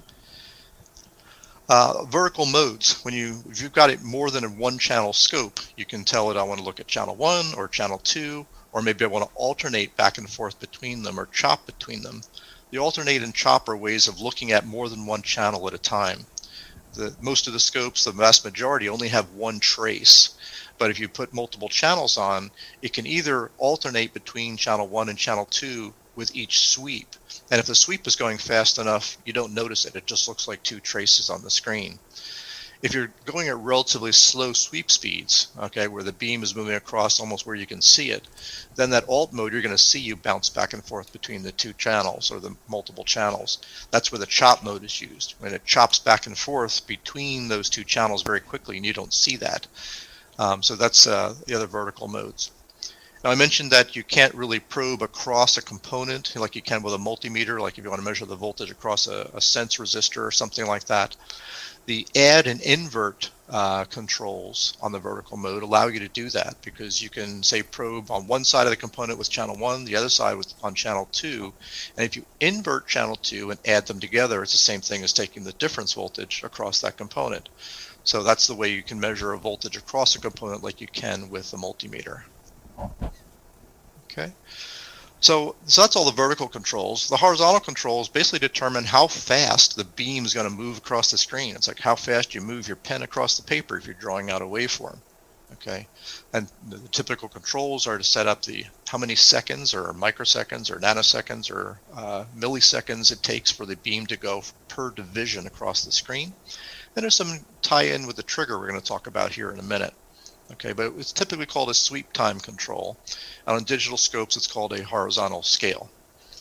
Uh, vertical modes, when you, if you've got it more than a one channel scope, you can tell it I want to look at channel one or channel two, or maybe I want to alternate back and forth between them or chop between them. The alternate and chop are ways of looking at more than one channel at a time. The, most of the scopes, the vast majority, only have one trace. But if you put multiple channels on, it can either alternate between channel one and channel two with each sweep. And if the sweep is going fast enough, you don't notice it. It just looks like two traces on the screen. If you're going at relatively slow sweep speeds, okay, where the beam is moving across almost where you can see it, then that alt mode, you're going to see you bounce back and forth between the two channels or the multiple channels. That's where the chop mode is used. When it chops back and forth between those two channels very quickly, and you don't see that. Um, so that's uh, the other vertical modes. Now I mentioned that you can't really probe across a component like you can with a multimeter, like if you want to measure the voltage across a, a sense resistor or something like that. The add and invert uh, controls on the vertical mode allow you to do that, because you can, say, probe on one side of the component with channel one, the other side with on channel two, and if you invert channel two and add them together, it's the same thing as taking the difference voltage across that component. So that's the way you can measure a voltage across a component like you can with a multimeter. Okay, so, so that's all the vertical controls. The horizontal controls basically determine how fast the beam is going to move across the screen. It's like how fast you move your pen across the paper if you're drawing out a waveform. Okay, and the, the typical controls are to set up the how many seconds or microseconds or nanoseconds or uh, milliseconds it takes for the beam to go per division across the screen. Then there's some tie-in with the trigger we're going to talk about here in a minute. Okay, but it's typically called a sweep time control. And on digital scopes, it's called a horizontal scale.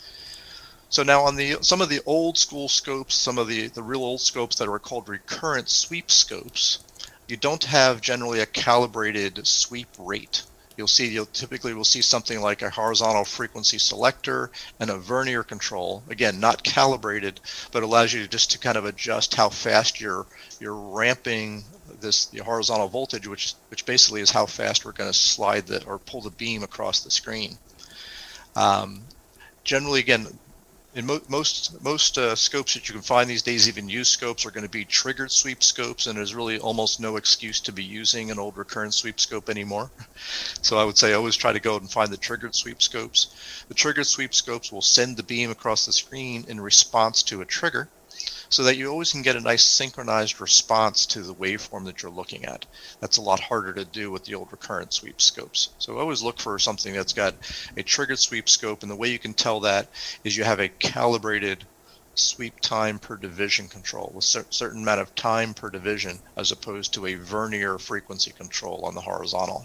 So now on the some of the old school scopes, some of the, the real old scopes that are called recurrent sweep scopes, you don't have generally a calibrated sweep rate. You'll see, you'll typically will see something like a horizontal frequency selector and a vernier control. Again, not calibrated, but allows you to just to kind of adjust how fast you're you're ramping this the horizontal voltage, which which basically is how fast we're going to slide the or pull the beam across the screen. Um, generally, again, in mo most most uh, scopes that you can find these days, even used scopes, are going to be triggered sweep scopes, and there's really almost no excuse to be using an old recurrent sweep scope anymore. So I would say always try to go and find the triggered sweep scopes. The triggered sweep scopes will send the beam across the screen in response to a trigger, so that you always can get a nice synchronized response to the waveform that you're looking at. That's a lot harder to do with the old recurrent sweep scopes. So always look for something that's got a triggered sweep scope, and the way you can tell that is you have a calibrated sweep time per division control with a certain amount of time per division, as opposed to a vernier frequency control on the horizontal.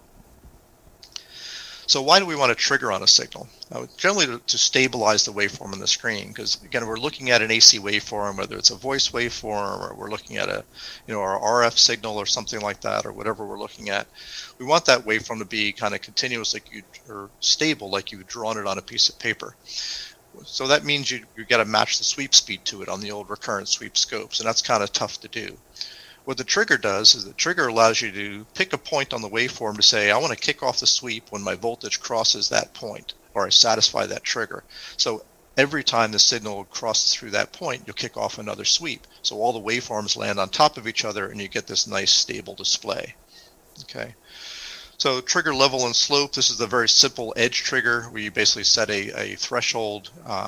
So why do we want to trigger on a signal? Uh, generally to, to stabilize the waveform on the screen, because again, we're looking at an A C waveform, whether it's a voice waveform or we're looking at a, you know, our R F signal or something like that, or whatever we're looking at. We want that waveform to be kind of continuous, like you, or stable, like you've drawn it on a piece of paper. So that means you you got to match the sweep speed to it on the old recurrent sweep scopes, and that's kind of tough to do. What the trigger does is the trigger allows you to pick a point on the waveform to say, I want to kick off the sweep when my voltage crosses that point, or I satisfy that trigger. So every time the signal crosses through that point, you'll kick off another sweep. So all the waveforms land on top of each other, and you get this nice stable display. Okay. So trigger level and slope, this is a very simple edge trigger where you basically set a, a threshold um,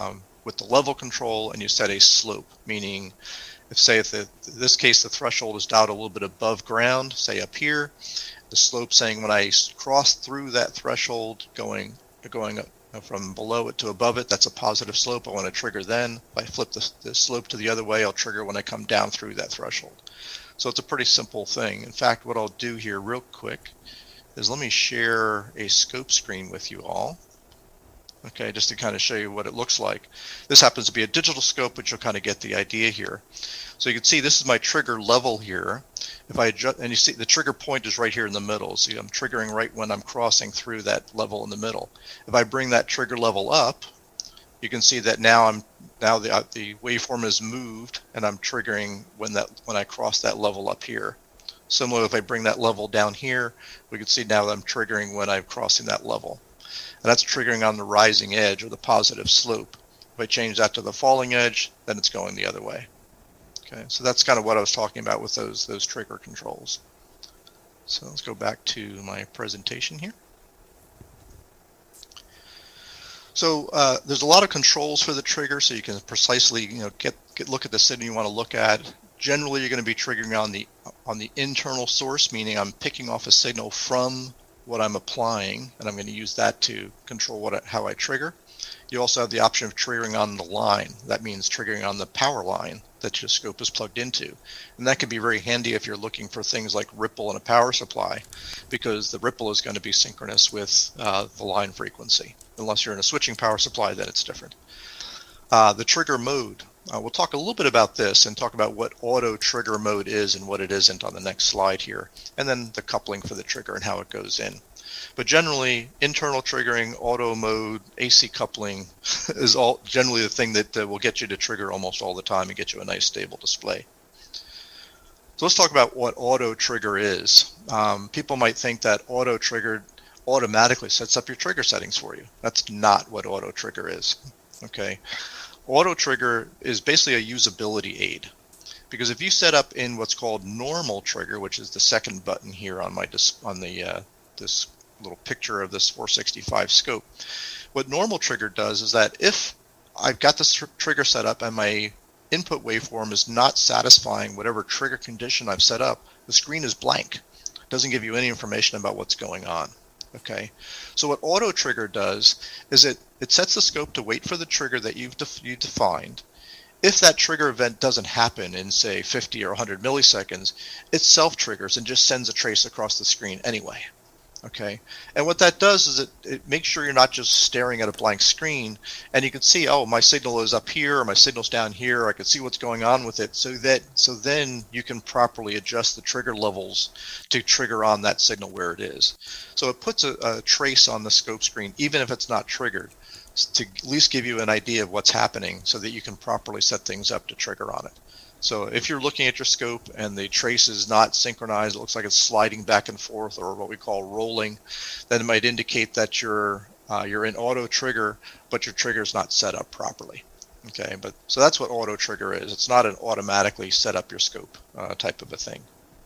with the level control and you set a slope, meaning if say if the, in this case the threshold is down a little bit above ground, say up here, the slope saying when I cross through that threshold going going up from below it to above it, that's a positive slope. I want to trigger then. If I flip the, the slope to the other way, I'll trigger when I come down through that threshold. So it's a pretty simple thing. In fact, what I'll do here real quick is let me share a scope screen with you all. Okay, just to kind of show you what it looks like. This happens to be a digital scope, but you'll kind of get the idea here. So you can see this is my trigger level here. If I adjust, and you see the trigger point is right here in the middle. See, I'm triggering right when I'm crossing through that level in the middle. If I bring that trigger level up, you can see that now I'm now the uh, the waveform is moved, and I'm triggering when that when I cross that level up here. Similarly, if I bring that level down here, we can see now that I'm triggering when I'm crossing that level. And that's triggering on the rising edge or the positive slope. If I change that to the falling edge, then it's going the other way. Okay, so that's kind of what I was talking about with those those trigger controls. So let's go back to my presentation here. So uh, there's a lot of controls for the trigger, so you can precisely, you know, get get look at the signal you want to look at. Generally, you're going to be triggering on the on the internal source, meaning I'm picking off a signal from what I'm applying, and I'm going to use that to control what how I trigger. You also have the option of triggering on the line. That means triggering on the power line that your scope is plugged into. And that can be very handy if you're looking for things like ripple in a power supply, because the ripple is going to be synchronous with uh, the line frequency. Unless you're in a switching power supply, then it's different. Uh, the trigger mode. Uh, we'll talk a little bit about this and talk about what auto trigger mode is and what it isn't on the next slide here. And then the coupling for the trigger and how it goes in. But generally, internal triggering, auto mode, A C coupling is all generally the thing that uh, will get you to trigger almost all the time and get you a nice stable display. So let's talk about what auto trigger is. Um, people might think that auto trigger automatically sets up your trigger settings for you. That's not what auto trigger is. Okay, auto trigger is basically a usability aid, because if you set up in what's called normal trigger, which is the second button here on my dis on the uh, this little picture of this four sixty-five scope, what normal trigger does is that if I've got this tr trigger set up and my input waveform is not satisfying whatever trigger condition I've set up, the screen is blank. It doesn't give you any information about what's going on. Okay, so what auto trigger does is it it sets the scope to wait for the trigger that you've def you defined. If that trigger event doesn't happen in, say, fifty or one hundred milliseconds, it self triggers and just sends a trace across the screen anyway. Okay, and what that does is it, it makes sure you're not just staring at a blank screen, and you can see, oh, my signal is up here, or my signal's down here, I can see what's going on with it, so that so then you can properly adjust the trigger levels to trigger on that signal where it is. So it puts a, a trace on the scope screen, even if it's not triggered, to at least give you an idea of what's happening so that you can properly set things up to trigger on it. So if you're looking at your scope and the trace is not synchronized, it looks like it's sliding back and forth, or what we call rolling, then it might indicate that you're uh, you're in auto trigger, but your trigger is not set up properly. Okay, but so that's what auto trigger is. It's not an automatically set up your scope uh, type of a thing.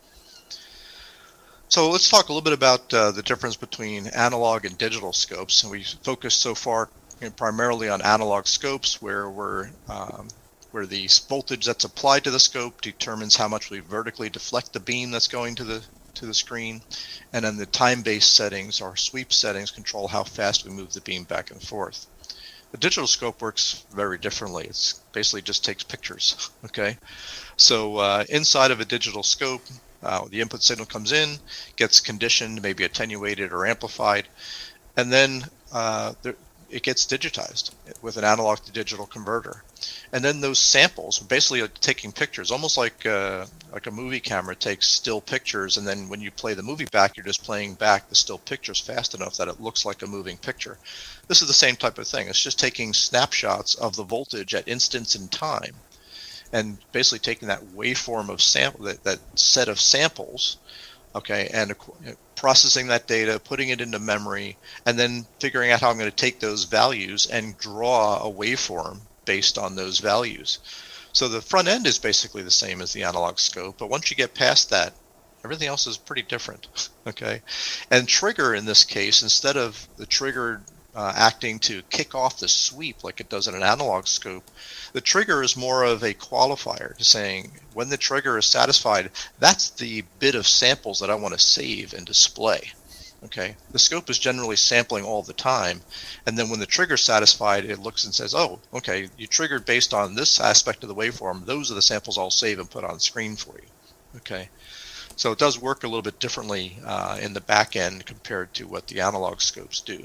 So let's talk a little bit about uh, the difference between analog and digital scopes. And we focused so far you know, primarily on analog scopes, where we're um, where the voltage that's applied to the scope determines how much we vertically deflect the beam that's going to the to the screen, and then the time-based settings, or sweep settings, control how fast we move the beam back and forth. The digital scope works very differently. It's basically just takes pictures. Okay, so uh, inside of a digital scope, uh, the input signal comes in, gets conditioned, maybe attenuated or amplified, and then uh, there, it gets digitized with an analog to digital converter. And then those samples, basically taking pictures, almost like uh, like a movie camera takes still pictures, and then when you play the movie back, you're just playing back the still pictures fast enough that it looks like a moving picture. This is the same type of thing. It's just taking snapshots of the voltage at instants in time, and basically taking that waveform of sample, that, that set of samples, okay, and processing that data, putting it into memory, and then figuring out how I'm going to take those values and draw a waveform based on those values. So the front end is basically the same as the analog scope, but once you get past that, everything else is pretty different. Okay, and trigger in this case, instead of the trigger uh, acting to kick off the sweep like it does in an analog scope, the trigger is more of a qualifier, saying when the trigger is satisfied, that's the bit of samples that I want to save and display. Okay, the scope is generally sampling all the time, and then when the trigger is satisfied, it looks and says, oh, okay, you triggered based on this aspect of the waveform. Those are the samples I'll save and put on screen for you. Okay, so it does work a little bit differently uh, in the back end compared to what the analog scopes do.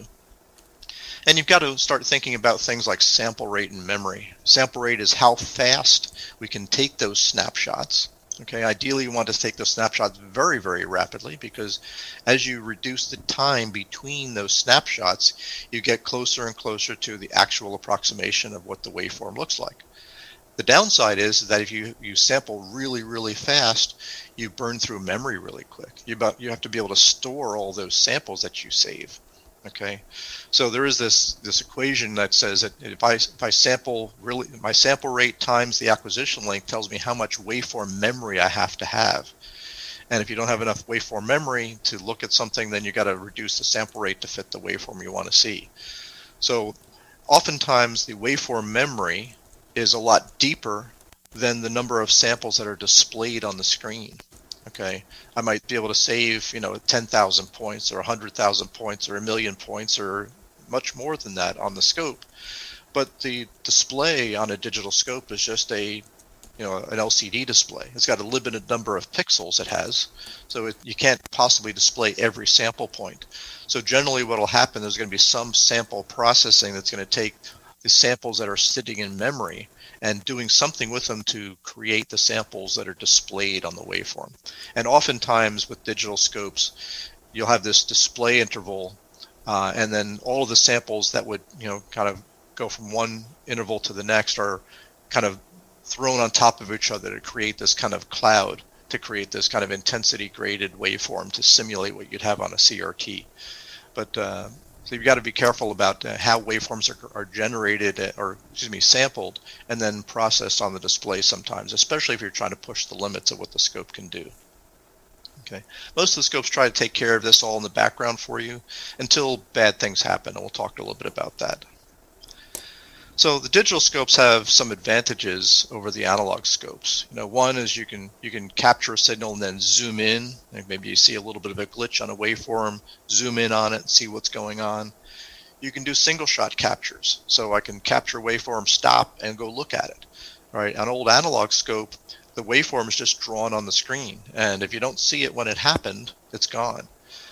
And you've got to start thinking about things like sample rate and memory. Sample rate is how fast we can take those snapshots. Okay, ideally you want to take those snapshots very, very rapidly, because as you reduce the time between those snapshots, you get closer and closer to the actual approximation of what the waveform looks like. The downside is that if you, you sample really, really fast, you burn through memory really quick. You, about, you have to be able to store all those samples that you save. Okay, so there is this this equation that says that if I if I sample really my sample rate times the acquisition length tells me how much waveform memory I have to have, and if you don't have enough waveform memory to look at something, then you got to reduce the sample rate to fit the waveform you want to see. So oftentimes the waveform memory is a lot deeper than the number of samples that are displayed on the screen. Okay, I might be able to save, you know, ten thousand points or one hundred thousand points or a million points or much more than that on the scope. But the display on a digital scope is just a, you know, an L C D display. It's got a limited number of pixels it has, so it, you can't possibly display every sample point. So generally what will happen, there's going to be some sample processing that's going to take the samples that are sitting in memory and doing something with them to create the samples that are displayed on the waveform. And oftentimes with digital scopes, you'll have this display interval, uh, and then all of the samples that would, you know, kind of go from one interval to the next are kind of thrown on top of each other to create this kind of cloud, to create this kind of intensity graded waveform to simulate what you'd have on a C R T. But uh, so you've got to be careful about uh, how waveforms are, are generated uh, or, excuse me, sampled and then processed on the display sometimes, especially if you're trying to push the limits of what the scope can do. Okay, most of the scopes try to take care of this all in the background for you until bad things happen, and we'll talk a little bit about that. So the digital scopes have some advantages over the analog scopes. You know, one is you can you can capture a signal and then zoom in. Like maybe you see a little bit of a glitch on a waveform, zoom in on it and see what's going on. You can do single shot captures. So I can capture a waveform, stop, and go look at it. All right, on an old analog scope, the waveform is just drawn on the screen, and if you don't see it when it happened, it's gone.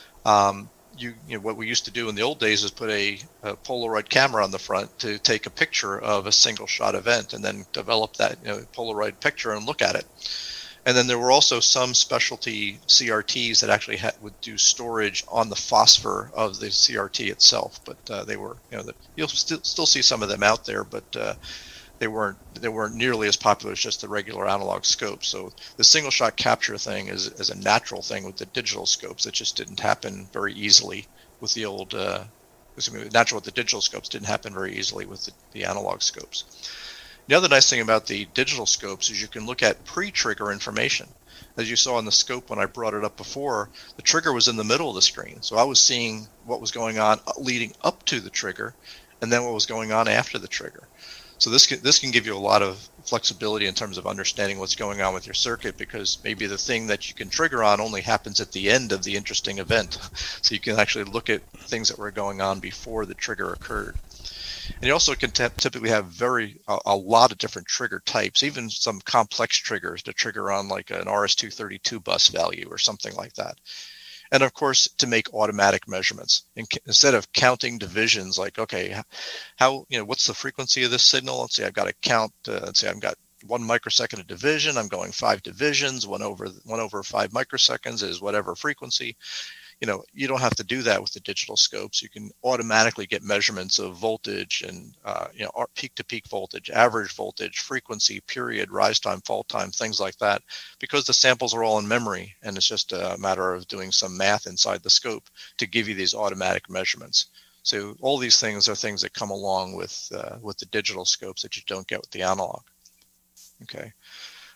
Um, You, you know, what we used to do in the old days is put a, a Polaroid camera on the front to take a picture of a single shot event and then develop that, you know, Polaroid picture and look at it. And then there were also some specialty C R Ts that actually had, would do storage on the phosphor of the C R T itself. But uh, they were, you know, the, you'll still still see some of them out there, but uh, they weren't they weren't nearly as popular as just the regular analog scope. So the single shot capture thing is, is a natural thing with the digital scopes. It just didn't happen very easily with the old uh, natural with the digital scopes didn't happen very easily with the, the analog scopes. The other nice thing about the digital scopes is you can look at pre-trigger information. As you saw in the scope when I brought it up before, the trigger was in the middle of the screen. So I was seeing what was going on leading up to the trigger and then what was going on after the trigger. So this can, this can give you a lot of flexibility in terms of understanding what's going on with your circuit, because maybe the thing that you can trigger on only happens at the end of the interesting event. So you can actually look at things that were going on before the trigger occurred. And you also can t- typically have very a, a lot of different trigger types, even some complex triggers to trigger on like an R S two thirty-two bus value or something like that. And of course, to make automatic measurements. In, instead of counting divisions, like, okay, how, you know, what's the frequency of this signal? Let's say I've got to count, uh, let's say I've got one microsecond of division. I'm going five divisions, one over one over five microseconds is whatever frequency. You know, you don't have to do that with the digital scopes. You can automatically get measurements of voltage and, uh, you know, peak to peak voltage, average voltage, frequency, period, rise time, fall time, things like that, because the samples are all in memory. And it's just a matter of doing some math inside the scope to give you these automatic measurements. So all these things are things that come along with, uh, with the digital scopes that you don't get with the analog. Okay.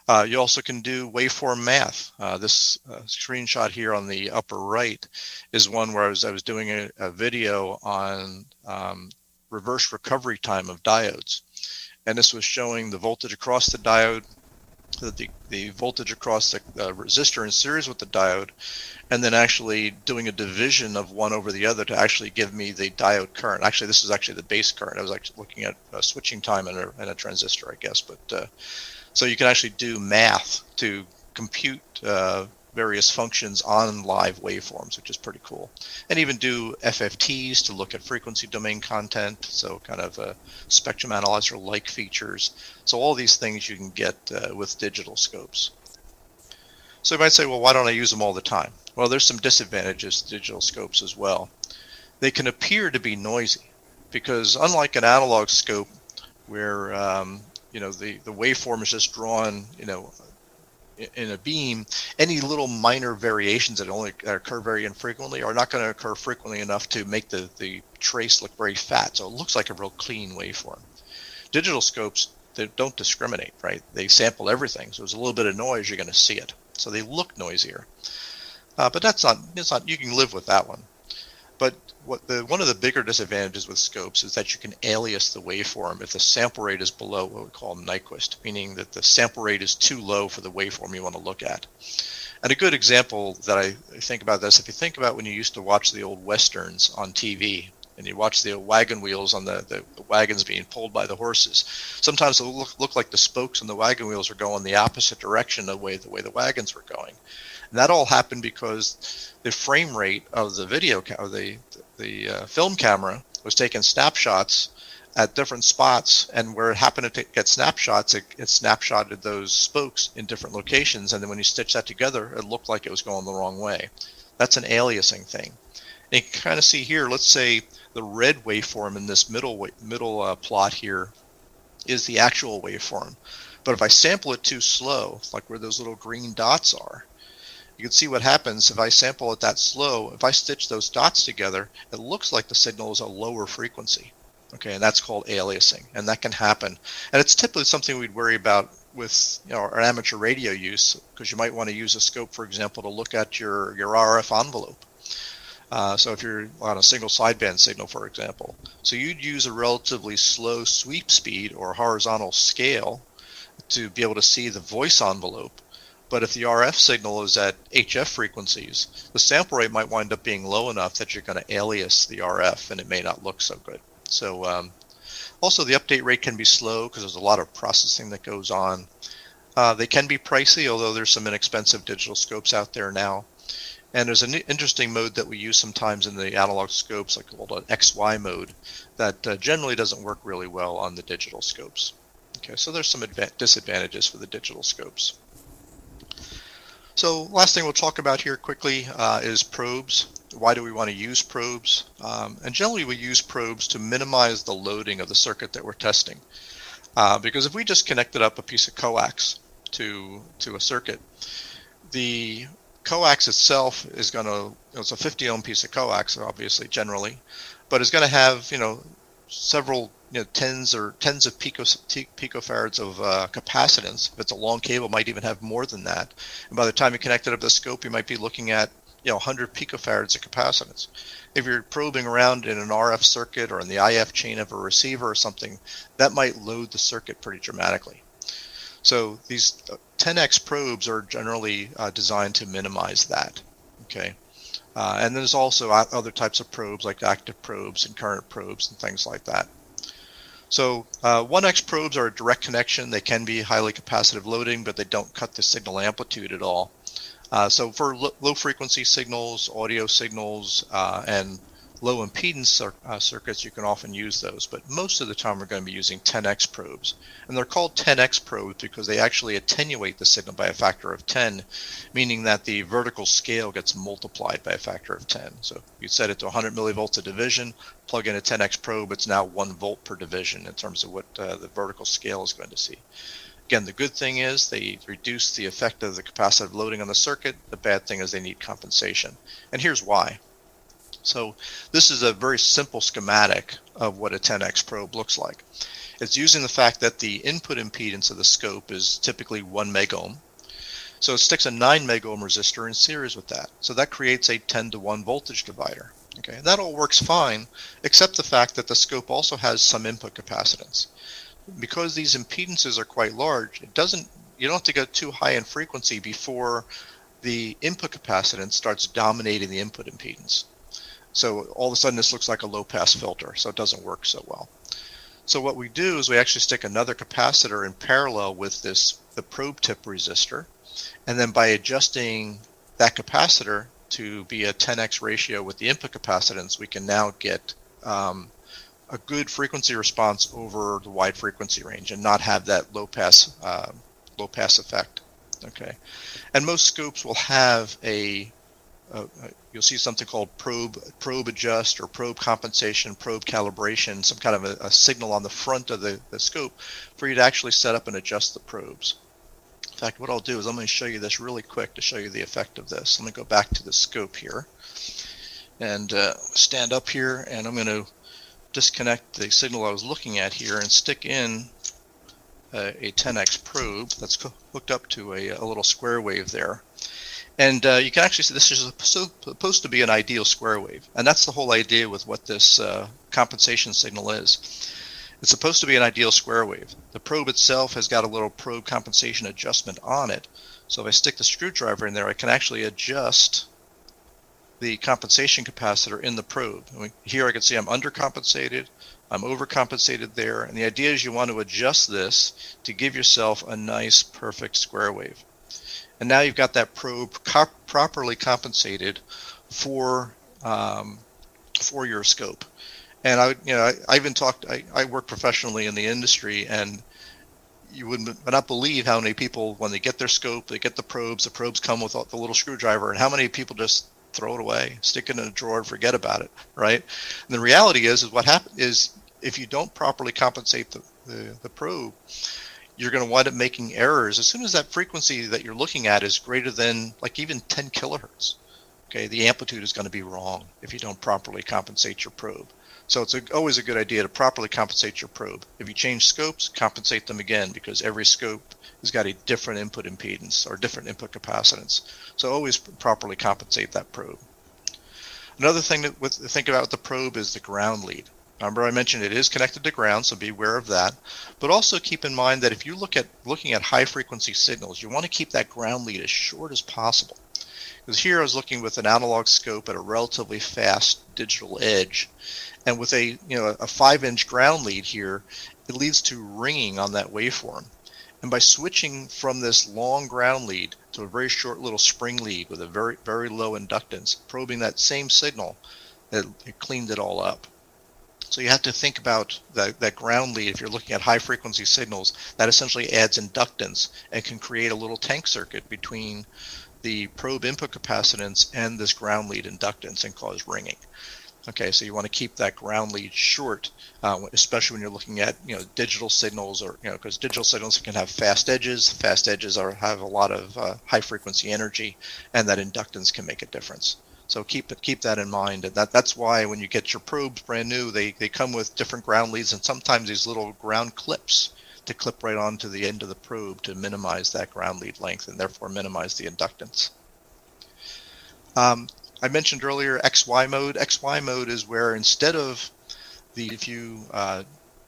Uh, you also can do waveform math. Uh, this uh, screenshot here on the upper right is one where I was, I was doing a, a video on um, reverse recovery time of diodes. And this was showing the voltage across the diode, the, the voltage across the uh, resistor in series with the diode, and then actually doing a division of one over the other to actually give me the diode current. Actually, this is actually the base current. I was actually looking at uh, switching time in a, in a transistor, I guess. But uh, so you can actually do math to compute uh, various functions on live waveforms, which is pretty cool. And even do F F Ts to look at frequency domain content, so kind of a spectrum analyzer-like features. So all these things you can get uh, with digital scopes. So you might say, well, why don't I use them all the time? Well, there's some disadvantages to digital scopes as well. They can appear to be noisy because unlike an analog scope where um, you know the, the waveform is just drawn, you know, in a beam, any little minor variations that only occur very infrequently are not going to occur frequently enough to make the, the trace look very fat. So it looks like a real clean waveform. Digital scopes, they don't discriminate, right? They sample everything. So there's a little bit of noise, you're going to see it. So they look noisier. Uh, but that's not, it's not, you can live with that one. But what the one of the bigger disadvantages with scopes is that you can alias the waveform if the sample rate is below what we call Nyquist, meaning that the sample rate is too low for the waveform you want to look at. And a good example that I think about this, if you think about when you used to watch the old Westerns on T V, and you watch the wagon wheels on the, the, the wagons being pulled by the horses, sometimes it'll look, look like the spokes on the wagon wheels are going the opposite direction of the way the, way the wagons were going. And that all happened because the frame rate of the video, or the, the uh, film camera was taking snapshots at different spots, and where it happened to get snapshots, it, it snapshotted those spokes in different locations, and then when you stitch that together, it looked like it was going the wrong way. That's an aliasing thing. And you can kind of see here, let's say the red waveform in this middle middle uh, plot here is the actual waveform. But if I sample it too slow, like where those little green dots are, you can see what happens if I sample it that slow. If I stitch those dots together, it looks like the signal is a lower frequency. Okay, and that's called aliasing, and that can happen. And it's typically something we'd worry about with, you know, our amateur radio use, because you might want to use a scope, for example, to look at your, your R F envelope. Uh, so if you're on a single sideband signal, for example. So you'd use a relatively slow sweep speed or horizontal scale to be able to see the voice envelope. But if the R F signal is at H F frequencies, the sample rate might wind up being low enough that you're going to alias the R F, and it may not look so good. So um, also the update rate can be slow because there's a lot of processing that goes on. Uh, they can be pricey, although there's some inexpensive digital scopes out there now. And there's an interesting mode that we use sometimes in the analog scopes, like called an X Y mode, that uh, generally doesn't work really well on the digital scopes. Okay, so there's some disadvantages for the digital scopes. So last thing we'll talk about here quickly uh, is probes. Why do we want to use probes? Um, and generally we use probes to minimize the loading of the circuit that we're testing. Uh, because if we just connected up a piece of coax to, to a circuit, the coax itself is going to, you know, it's a fifty ohm piece of coax, obviously, generally, but it's going to have, you know, several, you know, tens or tens of pico, picofarads of uh, capacitance. If it's a long cable, it might even have more than that. And by the time you connect it up to the scope, you might be looking at, you know, one hundred picofarads of capacitance. If you're probing around in an R F circuit or in the I F chain of a receiver or something, that might load the circuit pretty dramatically. So these ten X probes are generally uh, designed to minimize that. Okay. Uh, and there's also other types of probes like active probes and current probes and things like that. So uh, one X probes are a direct connection. They can be highly capacitive loading, but they don't cut the signal amplitude at all. Uh, so for lo low frequency signals, audio signals, uh, and low impedance cir uh, circuits, you can often use those. But most of the time we're going to be using ten X probes. And they're called ten X probes because they actually attenuate the signal by a factor of ten, meaning that the vertical scale gets multiplied by a factor of ten. So you set it to one hundred millivolts a division, plug in a ten X probe, it's now one volt per division in terms of what uh, the vertical scale is going to see. Again, the good thing is they reduce the effect of the capacitive loading on the circuit. The bad thing is they need compensation. And here's why. So this is a very simple schematic of what a ten X probe looks like. It's using the fact that the input impedance of the scope is typically one megohm. So it sticks a nine megohm resistor in series with that. So that creates a ten to one voltage divider. Okay, that all works fine, except the fact that the scope also has some input capacitance. Because these impedances are quite large, it doesn't, you don't have to go too high in frequency before the input capacitance starts dominating the input impedance. So all of a sudden this looks like a low pass filter, so it doesn't work so well. So what we do is we actually stick another capacitor in parallel with this, the probe tip resistor, and then by adjusting that capacitor to be a ten X ratio with the input capacitance, we can now get um, a good frequency response over the wide frequency range and not have that low pass uh, low pass effect. Okay, and most scopes will have a uh, you'll see something called probe probe adjust or probe compensation, probe calibration, some kind of a, a signal on the front of the, the scope for you to actually set up and adjust the probes. In fact, what I'll do is I'm going to show you this really quick to show you the effect of this. Let me go back to the scope here and uh, stand up here, and I'm going to disconnect the signal I was looking at here and stick in a, a ten X probe that's hooked up to a, a little square wave there. And uh, you can actually see this is supposed to be an ideal square wave. And that's the whole idea with what this uh, compensation signal is. It's supposed to be an ideal square wave. The probe itself has got a little probe compensation adjustment on it. So if I stick the screwdriver in there, I can actually adjust the compensation capacitor in the probe. Here I can see I'm undercompensated, I'm overcompensated there. And the idea is you want to adjust this to give yourself a nice, perfect square wave. And now you've got that probe co- properly compensated for um, for your scope. And I, you know, I, I even talked. I, I work professionally in the industry, and you would not believe how many people, when they get their scope, they get the probes. The probes come with the little screwdriver, and how many people just throw it away, stick it in a drawer, and forget about it, right? And the reality is, is what happens is if you don't properly compensate the, the, the probe, you're going to wind up making errors as soon as that frequency that you're looking at is greater than like even ten kilohertz. Okay, the amplitude is going to be wrong if you don't properly compensate your probe. So it's a, always a good idea to properly compensate your probe. If you change scopes, compensate them again, because every scope has got a different input impedance or different input capacitance. So always properly compensate that probe. Another thing to with, think about with the probe is the ground lead. Remember I mentioned it is connected to ground, so be aware of that. But also keep in mind that if you look at looking at high frequency signals, you want to keep that ground lead as short as possible. Because here I was looking with an analog scope at a relatively fast digital edge, and with a you know a five inch ground lead here, it leads to ringing on that waveform. And by switching from this long ground lead to a very short little spring lead with a very very low inductance, probing that same signal, it, it cleaned it all up. So you have to think about that, that ground lead. If you're looking at high frequency signals, that essentially adds inductance and can create a little tank circuit between the probe input capacitance and this ground lead inductance and cause ringing. Okay, so you want to keep that ground lead short, uh, especially when you're looking at you know digital signals, or you know because digital signals can have fast edges. Fast edges are have a lot of uh, high frequency energy, and that inductance can make a difference. So keep keep that in mind, and that that's why when you get your probes brand new, they they come with different ground leads and sometimes these little ground clips to clip right onto the end of the probe to minimize that ground lead length and therefore minimize the inductance. Um, I mentioned earlier X Y mode. X Y mode is where instead of the, if you uh,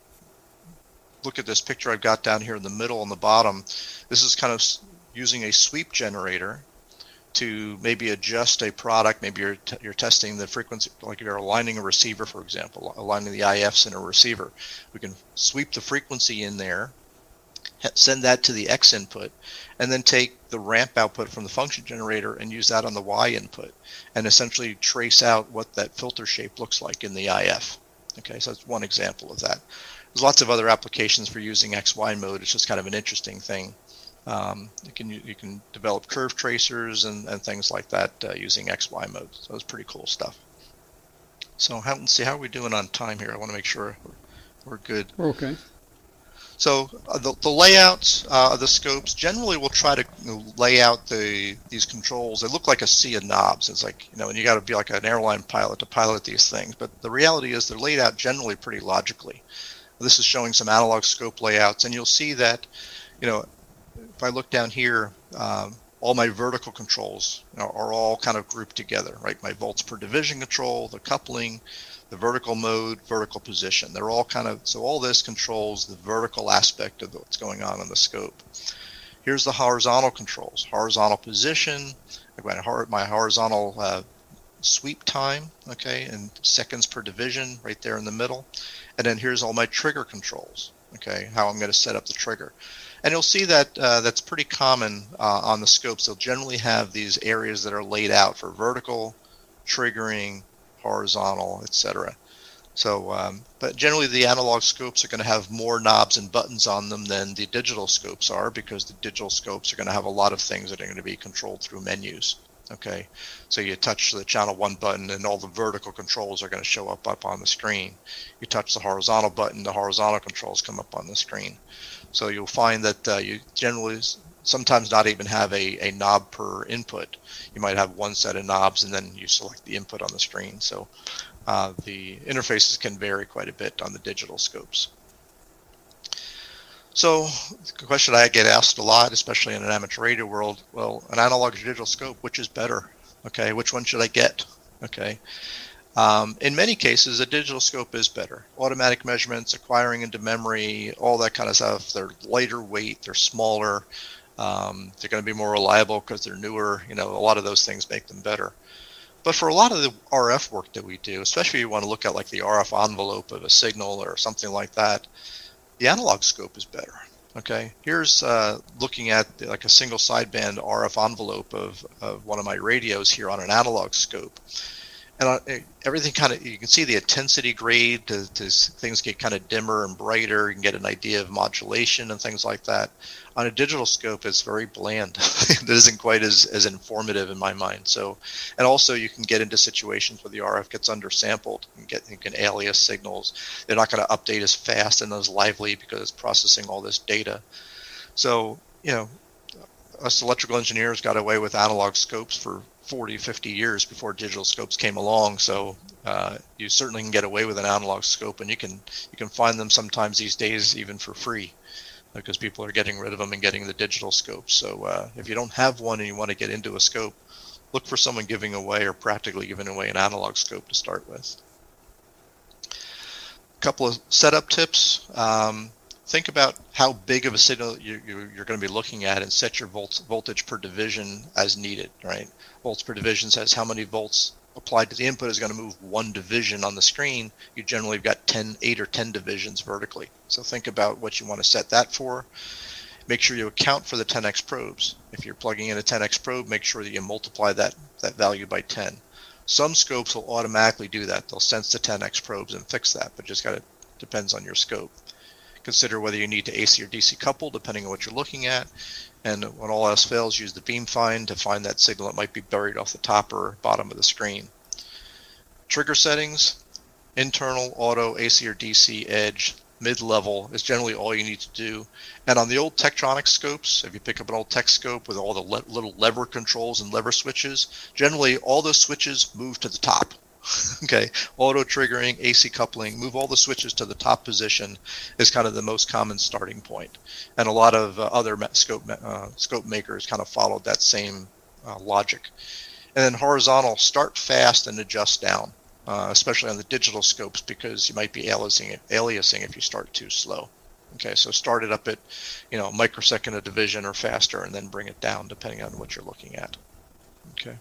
look at this picture I've got down here in the middle on the bottom, this is kind of using a sweep generator to maybe adjust a product. Maybe you're, t- you're testing the frequency, like you're aligning a receiver, for example, aligning the I Fs in a receiver. We can sweep the frequency in there, send that to the X input, and then take the ramp output from the function generator and use that on the Y input, and essentially trace out what that filter shape looks like in the I F. Okay, so that's one example of that. There's lots of other applications for using X Y mode. It's just kind of an interesting thing. Um, you can you can develop curve tracers and, and things like that uh, using X Y mode. So it's pretty cool stuff. So how, let's see, how are we doing on time here? I want to make sure we're, we're good. Okay. So uh, the, the layouts uh, of the scopes, generally we'll try to you know, lay out the these controls. They look like a sea of knobs. It's like, you know, and you got to be like an airline pilot to pilot these things. But the reality is they're laid out generally pretty logically. This is showing some analog scope layouts, and you'll see that, you know, if I look down here, um, all my vertical controls, you know, are all kind of grouped together, right? My volts per division control, the coupling, the vertical mode, vertical position. They're all kind of, so all this controls the vertical aspect of what's going on in the scope. Here's the horizontal controls, horizontal position, my horizontal uh, sweep time, okay, and seconds per division right there in the middle. And then here's all my trigger controls, okay, how I'm going to set up the trigger. And you'll see that uh, that's pretty common uh, on the scopes. They'll generally have these areas that are laid out for vertical, triggering, horizontal, et cetera. So, um, but generally the analog scopes are going to have more knobs and buttons on them than the digital scopes are, because the digital scopes are going to have a lot of things that are going to be controlled through menus. Okay, so you touch the channel one button and all the vertical controls are going to show up up on the screen. You touch the horizontal button, the horizontal controls come up on the screen. So you'll find that uh, you generally sometimes not even have a, a knob per input. You might have one set of knobs and then you select the input on the screen. So uh, the interfaces can vary quite a bit on the digital scopes. So the question I get asked a lot, especially in an amateur radio world, well, an analog or digital scope, which is better? Okay, which one should I get? Okay. Um, in many cases, a digital scope is better. Automatic measurements, acquiring into memory, all that kind of stuff. They're lighter weight, they're smaller, um, they're going to be more reliable because they're newer. You know, a lot of those things make them better. But for a lot of the R F work that we do, especially if you want to look at like the R F envelope of a signal or something like that, the analog scope is better. Okay, here's uh, looking at like a single sideband R F envelope of, of one of my radios here on an analog scope. And uh, everything kind of, you can see the intensity grade to, to things get kind of dimmer and brighter. You can get an idea of modulation and things like that. On a digital scope, it's very bland. It isn't quite as, as informative in my mind. So, and also you can get into situations where the R F gets undersampled and get, you can alias signals. They're not going to update as fast and as lively because it's processing all this data. So, you know, us electrical engineers got away with analog scopes for forty, fifty years before digital scopes came along. So uh, you certainly can get away with an analog scope, and you can you can find them sometimes these days even for free, because people are getting rid of them and getting the digital scopes. So uh, if you don't have one and you want to get into a scope, look for someone giving away or practically giving away an analog scope to start with. A couple of setup tips. Um, Think about how big of a signal you, you, you're going to be looking at and set your volts, voltage per division as needed, right? Volts per division says how many volts applied to the input is going to move one division on the screen. You generally have got ten, eight or ten divisions vertically. So think about what you want to set that for. Make sure you account for the ten X probes. If you're plugging in a ten X probe, make sure that you multiply that, that value by ten. Some scopes will automatically do that. They'll sense the ten X probes and fix that, but just got to depends on your scope. Consider whether you need to A C or D C couple, depending on what you're looking at. And when all else fails, use the beam find to find that signal that might be buried off the top or bottom of the screen. Trigger settings, internal, auto, A C or D C, edge, mid-level is generally all you need to do. And on the old Tektronix scopes, if you pick up an old Tech scope with all the le little lever controls and lever switches, generally all those switches move to the top. Okay, auto triggering, A C coupling, move all the switches to the top position is kind of the most common starting point. And a lot of uh, other scope uh, scope makers kind of followed that same uh, logic. And then horizontal, start fast and adjust down, uh, especially on the digital scopes, because you might be aliasing, aliasing if you start too slow. Okay, so start it up at, you know, microsecond a division or faster, and then bring it down depending on what you're looking at. Okay.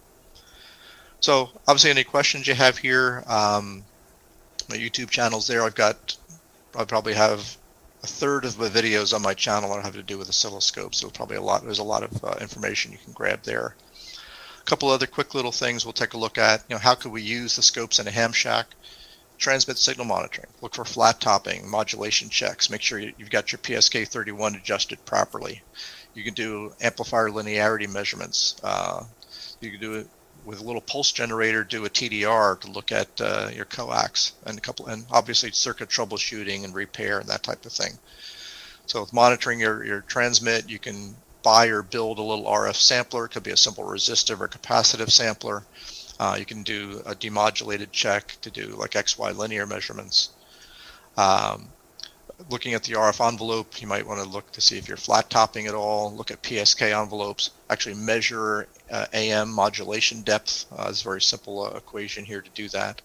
So obviously any questions you have here, um, my YouTube channel's there. I've got, I probably have a third of the videos on my channel that have to do with oscilloscopes. So probably a lot, there's a lot of uh, information you can grab there. A couple other quick little things we'll take a look at. You know, how could we use the scopes in a ham shack? Transmit signal monitoring. Look for flat topping, modulation checks. Make sure you, you've got your P S K thirty-one adjusted properly. You can do amplifier linearity measurements. Uh, you can do it with a little pulse generator, do a T D R to look at uh, your coax, and a couple, and obviously circuit troubleshooting and repair and that type of thing. So with monitoring your, your transmit, you can buy or build a little R F sampler. It could be a simple resistive or capacitive sampler. Uh, you can do a demodulated check to do like X Y linear measurements. Um, looking at the R F envelope, you might want to look to see if you're flat topping at all. Look at P S K envelopes. Actually measure uh, A M modulation depth. Uh, it's a very simple uh, equation here to do that.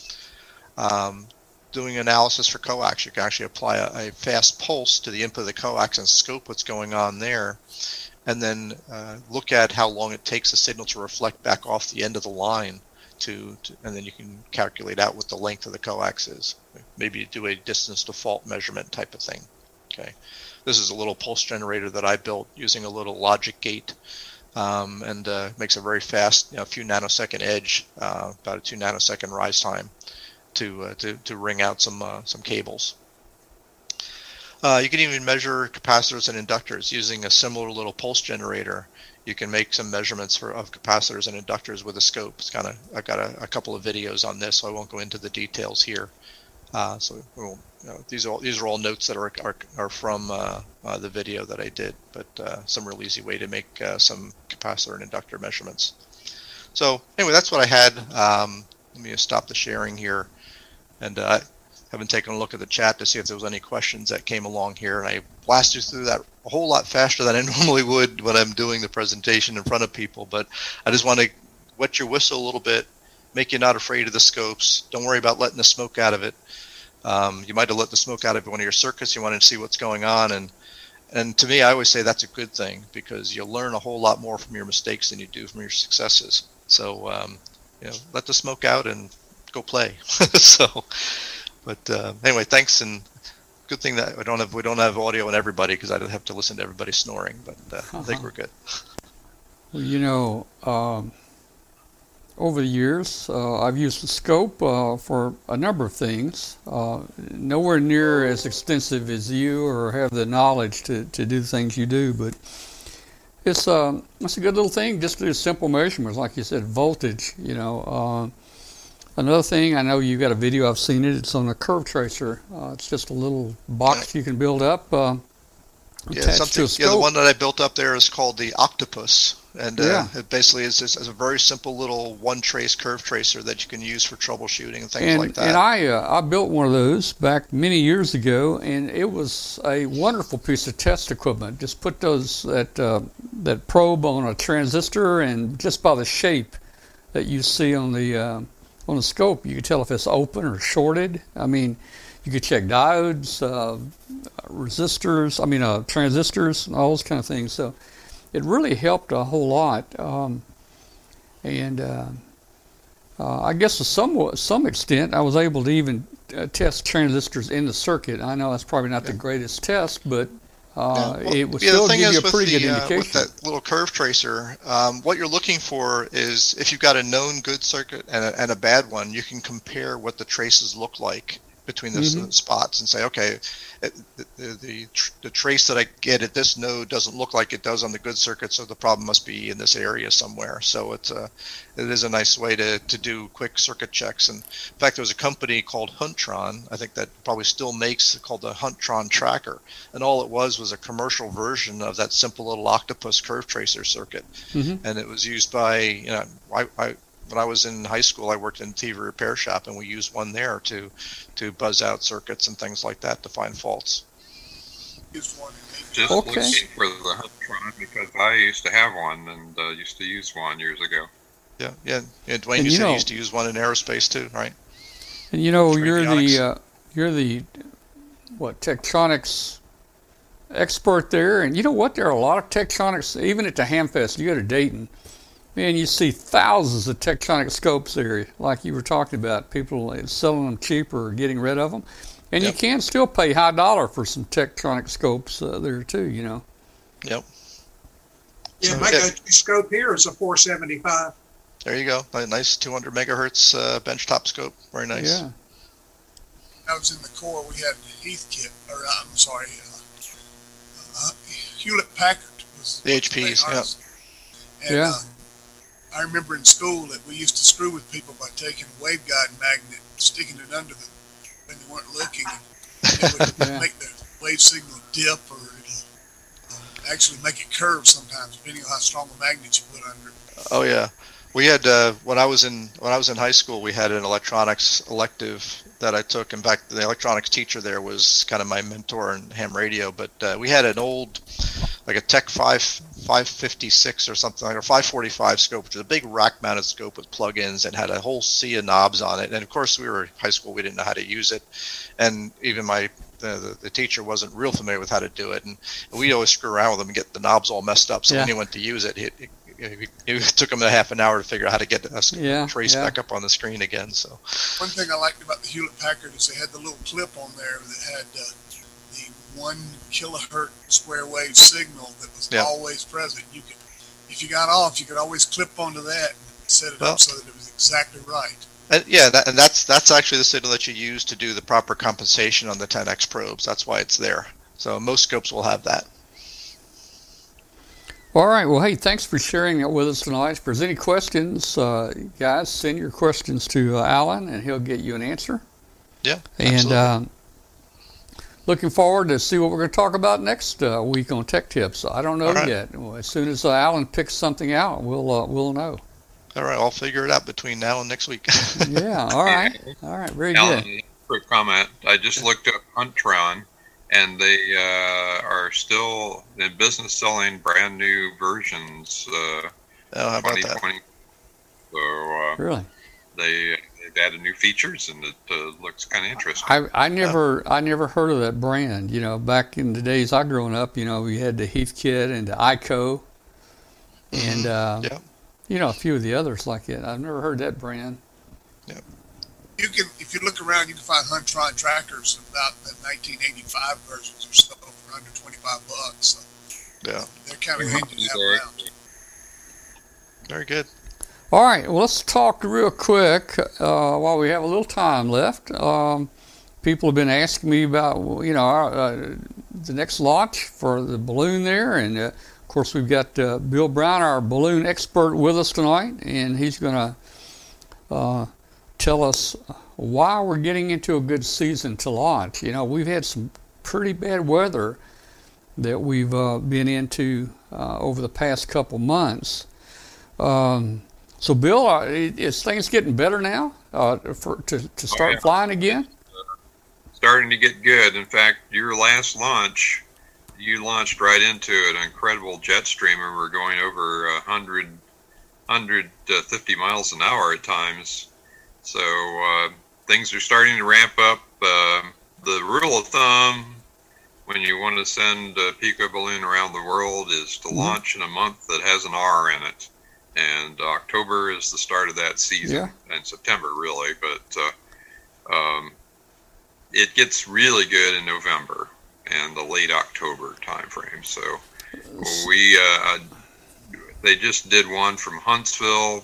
Um, doing analysis for coax, you can actually apply a, a fast pulse to the input of the coax and scope what's going on there, and then uh, look at how long it takes the signal to reflect back off the end of the line to, to and then you can calculate out what the length of the coax is. Maybe do a distance to fault measurement type of thing. Okay, this is a little pulse generator that I built using a little logic gate, um, and uh, makes a very fast, you know, a few nanosecond edge, uh, about a two nanosecond rise time to uh, to to ring out some uh, some cables. Uh, you can even measure capacitors and inductors using a similar little pulse generator. You can make some measurements for of capacitors and inductors with a scope. It's kind of I've got a, a couple of videos on this, so I won't go into the details here. Uh, so we'll, you know, these are all, these are all notes that are are, are from uh, uh, the video that I did, but uh, some real easy way to make uh, some capacitor and inductor measurements. So anyway, that's what I had. Um, let me just stop the sharing here, and uh, haven't taken a look at the chat to see if there was any questions that came along here, and I blasted through that a whole lot faster than I normally would when I'm doing the presentation in front of people. But I just want to wet your whistle a little bit, make you not afraid of the scopes. Don't worry about letting the smoke out of it. Um, you might have let the smoke out of one of your circuits. You wanted to see what's going on, and and to me, I always say that's a good thing, because you'll learn a whole lot more from your mistakes than you do from your successes. So um, you know, let the smoke out and go play. So, but uh, anyway, thanks, and good thing that we don't have we don't have audio on everybody, because I'd have to listen to everybody snoring. But uh, uh-huh. I think we're good. Well, you know. Um... Over the years, uh, I've used the scope uh, for a number of things. Uh, nowhere near as extensive as you, or have the knowledge to, to do the things you do, but it's, uh, it's a good little thing just to do simple measurements, like you said, voltage. You know, uh, another thing, I know you got a video, I've seen it. It's on a curve tracer. Uh, it's just a little box you can build up. Uh, Yeah, something. Yeah, the one that I built up there is called the Octopus, and uh, yeah. it basically is just is a very simple little one-trace curve tracer that you can use for troubleshooting and things and, like that. And I uh, I built one of those back many years ago, and it was a wonderful piece of test equipment. Just put those that uh, that probe on a transistor, and just by the shape that you see on the uh, on the scope, you can tell if it's open or shorted. I mean, you could check diodes, uh, resistors, I mean uh, transistors, and all those kind of things. So it really helped a whole lot. Um, and uh, uh, I guess to some, some extent, I was able to even uh, test transistors in the circuit. I know that's probably not yeah. the greatest test, but uh, yeah. well, it would yeah, still give you a pretty the, good indication. Uh, with that little curve tracer, um, what you're looking for is if you've got a known good circuit and a, and a bad one, you can compare what the traces look like between those mm-hmm. spots and say, okay, the, the, the, the trace that I get at this node doesn't look like it does on the good circuit, so the problem must be in this area somewhere. So it's a, it is a nice way to, to do quick circuit checks. And in fact, there was a company called Huntron, I think that probably still makes, called the Huntron Tracker. And all it was was a commercial version of that simple little Octopus curve tracer circuit. Mm-hmm. And it was used by, you know, I, I when I was in high school, I worked in a T V repair shop, and we used one there to to buzz out circuits and things like that to find faults. Just okay. looking for the Huntron, because I used to have one and uh, used to use one years ago. Yeah, yeah. yeah Dwayne, and you, you said know, you used to use one in aerospace too, right? And you know, you're the uh, you're the what Tektronix expert there, and you know what? There are a lot of Tektronix, even at the Hamfest. You go to Dayton. Man, you see thousands of Tektronix scopes there, like you were talking about, people selling them cheap or getting rid of them. And yep. you can still pay high dollar for some Tektronix scopes uh, there too, you know. Yep. Yeah, so, my yeah. go-to scope here is a four seventy-five. There you go. A nice two hundred megahertz uh, benchtop scope. Very nice. Yeah. I was in the Corps. We had Heathkit, or uh, I'm sorry, uh, uh, Hewlett Packard was the H Ps. Yeah. And, yeah. Uh, I remember in school that we used to screw with people by taking a waveguide magnet, sticking it under them when they weren't looking, and it would yeah. make the wave signal dip, or it'll um, actually make it curve sometimes, depending on how strong a magnet you put under it. Oh yeah, we had uh, when I was in when I was in high school, we had an electronics elective that I took. In fact, the electronics teacher there was kind of my mentor in ham radio. But uh, we had an old, like a Tech five five fifty-six or something, or five forty-five scope, which is a big rack-mounted scope with plug-ins and had a whole sea of knobs on it. And of course, we were in high school; we didn't know how to use it, and even my the, the, the teacher wasn't real familiar with how to do it. And we always screw around with them and get the knobs all messed up. So Yeah. when he went to use it, it, it It, it took him a half an hour to figure out how to get us Yeah, trace yeah. back up on the screen again. So One thing I liked about the Hewlett Packard is they had the little clip on there that had uh, the one kilohertz square wave signal that was Yeah. always present. You could, if you got off, you could always clip onto that and set it Well- up so that it was exactly right. and yeah, that, and that's that's actually the signal that you use to do the proper compensation on the ten X probes. That's why it's there. So most scopes will have that. All right. Well, hey, thanks for sharing that with us tonight. If there's any questions, uh, guys, send your questions to uh, Alan, and he'll get you an answer. Yeah, And absolutely. um, looking forward to see what we're going to talk about next uh, week on Tech Tips. I don't know All right. yet. Well, as soon as uh, Alan picks something out, we'll uh, we'll know. All right, I'll figure it out between now and next week. Yeah. All right. All right. Very Alan, good. quick comment. I just looked up Huntron, and they uh, are still in business selling brand new versions. Uh, Oh, how about that? twenty twenty. So uh, Really. they they've added new features, and it uh, looks kind of interesting. I I never I never heard of that brand. You know, back in the days I growing up, you know, we had the Heathkit and the I C O, and uh, Yeah. you know, a few of the others like it. I've never heard that brand. You can, if you look around, you can find Huntron trackers about the nineteen eighty-five versions or so for under twenty-five bucks. So Yeah, they're kind of handy to have around. very good. All right, well, let's talk real quick uh, while we have a little time left. Um, people have been asking me about, you know, our, uh, the next launch for the balloon there, and uh, of course we've got uh, Bill Brown, our balloon expert, with us tonight, and he's going to uh, tell us why we're getting into a good season to launch. You know, we've had some pretty bad weather that we've uh, been into uh, over the past couple months. Um, so, Bill, uh, is things getting better now uh, for to, to start Oh, yeah. flying again? Starting to get good. In fact, your last launch, you launched right into an incredible jet stream, and we're going over one hundred, one hundred fifty miles an hour at times. So uh, things are starting to ramp up. Uh, the rule of thumb when you want to send a Pico balloon around the world is to Mhm. launch in a month that has an R in it. And October is the start of that season, Yeah. and September really, but uh, um, it gets really good in November and the late October time frame. So we uh, they just did one from Huntsville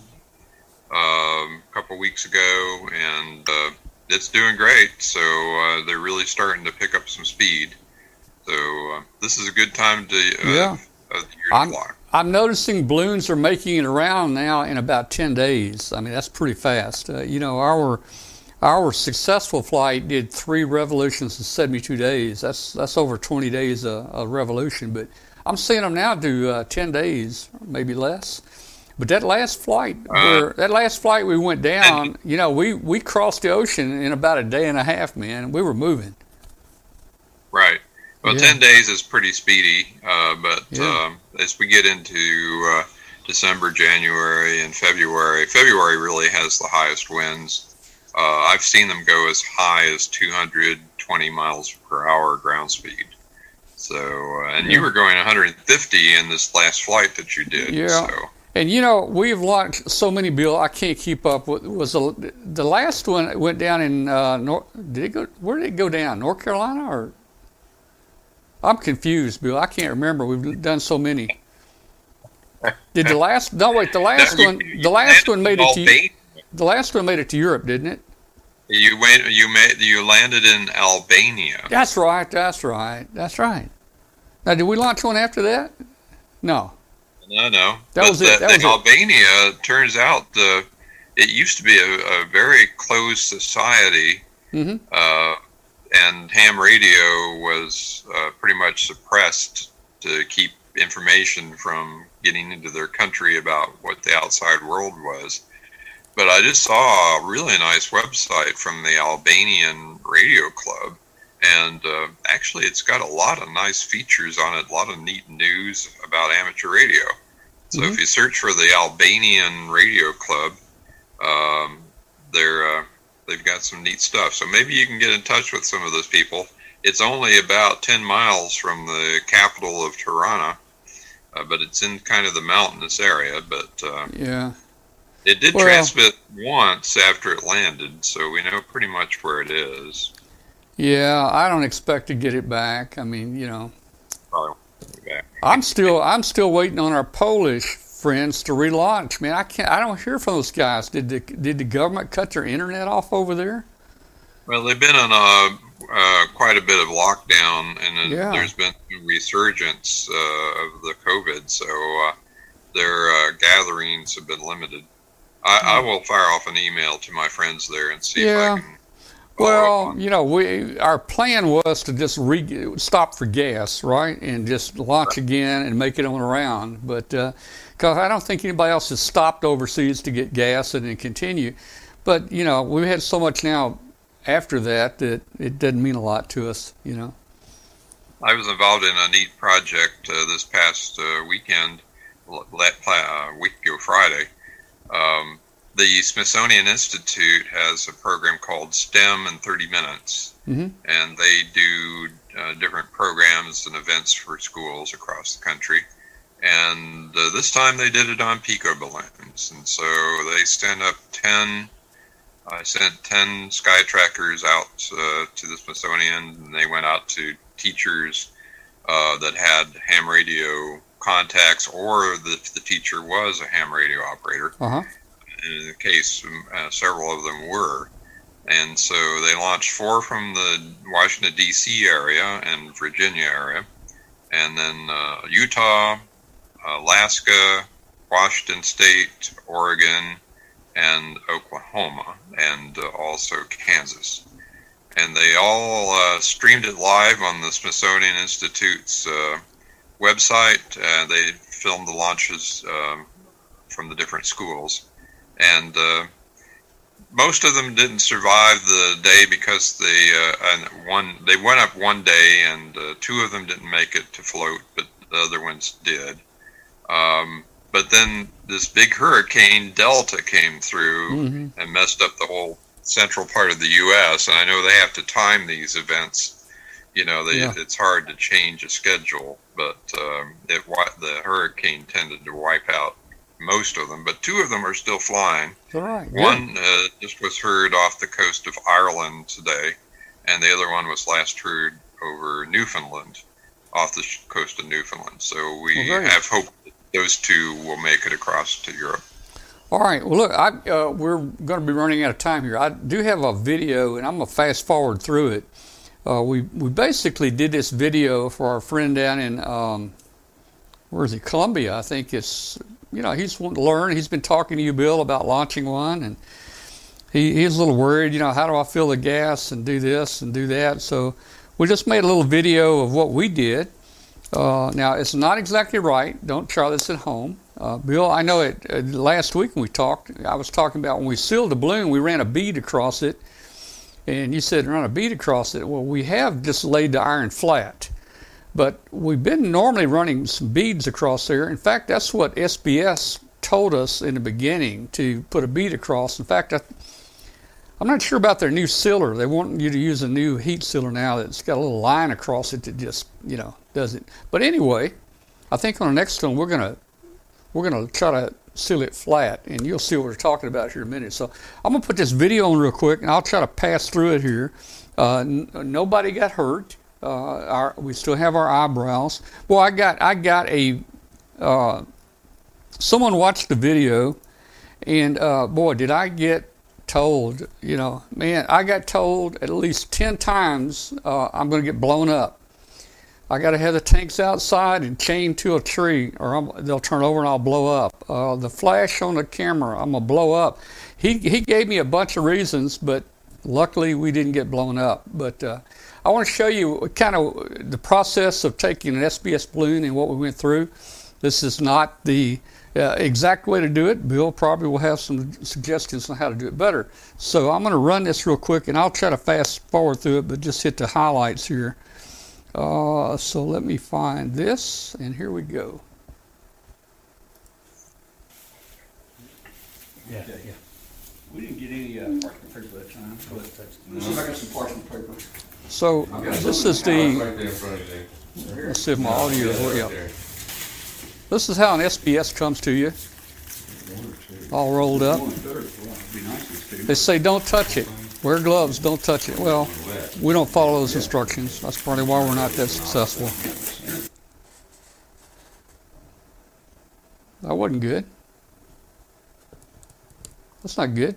um, a couple weeks ago, and uh, it's doing great. So uh, they're really starting to pick up some speed. So uh, this is a good time to uh, Yeah. of the year to I'm, fly. I'm noticing balloons are making it around now in about ten days. I mean, that's pretty fast. Uh, you know, our our successful flight did three revolutions in seventy-two days. That's that's over twenty days a, a revolution. But I'm seeing them now do uh, ten days, maybe less. But that last flight, Uh, where, that last flight we went down, you know, we, we crossed the ocean in about a day and a half, man. We were moving. Right. Well, Yeah. ten days is pretty speedy, uh, but Yeah. um, as we get into uh, December, January, and February, February really has the highest winds. Uh, I've seen them go as high as two hundred twenty miles per hour ground speed. So, uh, and Yeah. you were going one hundred fifty in this last flight that you did. Yeah. So, And you know, we've launched so many, Bill. I can't keep up. With, was the, the last one went down in uh, North? Did it go? Where did it go down? North Carolina, or? I'm confused, Bill. I can't remember. We've done so many. Did the last? No, wait. The last No, one. you- The last one made it to. Albania. The last one made it to Europe, didn't it? You went. You made. You landed in Albania. That's right. That's right. That's right. Now, did we launch one after that? No. No, no. That But was it, the- that the was it. Albania turns out uh, it used to be a, a very closed society, Mm-hmm. uh, and ham radio was uh, pretty much suppressed to keep information from getting into their country about what the outside world was. But I just saw a really nice website from the Albanian Radio Club, and uh, actually it's got a lot of nice features on it, a lot of neat news about amateur radio. So mm-hmm. if you search for the Albanian Radio Club, um, they're, uh, they've got some neat stuff. So maybe you can get in touch with some of those people. It's only about ten miles from the capital of Tirana, uh, but it's in kind of the mountainous area. But uh, yeah. It did well, transmit once after it landed, so we know pretty much where it is. Yeah, I don't expect to get it back. I mean, you know, Probably won't be back. I'm still I'm still waiting on our Polish friends to relaunch. Man, I can't. I don't hear from those guys. Did the did the government cut their internet off over there? Well, they've been on a uh, quite a bit of lockdown, and then Yeah. there's been a resurgence uh, of the COVID, so uh, their uh, gatherings have been limited. I, I will fire off an email to my friends there and see Yeah. if I can. follow up Well, on- you know, we our plan was to just re- stop for gas, right, and just launch again and make it on around. But because I don't think anybody else has stopped overseas to get gas and then continue. But you know, we've had so much now after that that it doesn't mean a lot to us. You know. I was involved in a neat project uh, this past uh, weekend, l- let uh, week ago Friday. Um, the Smithsonian Institute has a program called STEM in thirty minutes, Mm-hmm. and they do uh, different programs and events for schools across the country. And uh, this time they did it on Pico balloons, and so they sent up ten. I sent ten sky trackers out uh, to the Smithsonian, and they went out to teachers uh, that had ham radio contacts, or the, the teacher was a ham radio operator. Uh-huh. In the case, uh, several of them were. And so they launched four from the Washington, D C area and Virginia area, and then uh, Utah, Alaska, Washington State, Oregon, and Oklahoma, and uh, also Kansas. And they all uh, streamed it live on the Smithsonian Institute's uh, website. Uh, they filmed the launches um, from the different schools. And uh, most of them didn't survive the day because they uh, and one they went up one day, and uh, two of them didn't make it to float, but the other ones did. Um, but then this big hurricane Delta came through Mm-hmm. and messed up the whole central part of the U S And I know they have to time these events. You know, they, Yeah. it's hard to change a schedule, but um, it wi- the hurricane tended to wipe out most of them. But two of them are still flying. All right. good. One uh, just was heard off the coast of Ireland today, and the other one was last heard over Newfoundland, off the sh- coast of Newfoundland. So we Well, very have hope that those two will make it across to Europe. All right. Well, look, I, uh, we're going to be running out of time here. I do have a video, and I'm going to fast forward through it. Uh, we we basically did this video for our friend down in, um, where is he, Columbia, I think it's, you know, he's wanting to learn. He's been talking to you, Bill, about launching one, and he, he's a little worried, you know, how do I fill the gas and do this and do that? So we just made a little video of what we did. Uh, now, it's not exactly right. Don't try this at home. Uh, Bill, I know it, uh, last week when we talked, I was talking about when we sealed the balloon, we ran a bead across it. And you said run a bead across it. Well, we have just laid the iron flat. But we've been normally running some beads across there. In fact, that's what S B S told us in the beginning, to put a bead across. In fact, I, I'm not sure about their new sealer. They want you to use a new heat sealer now that's got a little line across it that just, you know, does it. But anyway, I think on the next one we're gonna we're gonna try to seal it flat, and you'll see what we're talking about here in a minute. So I'm gonna put this video on real quick, and I'll try to pass through it here. Uh, n- nobody got hurt. Uh, our, we still have our eyebrows. Well, I got I got a uh, someone watched the video, and uh, boy, did I get told. You know, man, I got told at least ten times uh, I'm gonna get blown up. I got to have the tanks outside and chained to a tree, or I'm, they'll turn over and I'll blow up. Uh, the flash on the camera, I'm gonna blow up. He he gave me a bunch of reasons, but luckily we didn't get blown up. But uh, I want to show you kind of the process of taking an S B S balloon and what we went through. This is not the uh, exact way to do it. Bill probably will have some suggestions on how to do it better. So I'm going to run this real quick, and I'll try to fast forward through it, but just hit the highlights here. Uh, so let me find this, and here we go. Yeah, yeah, yeah. We didn't get any uh, parchment paper that time, but let's see if I got some parchment paper. So this is the, let's see if my audio is working. This is how an S B S comes to you, all rolled up. They say don't touch it. Wear gloves, don't touch it. Well, we don't follow those instructions. That's probably why we're not that successful. That wasn't good. That's not good.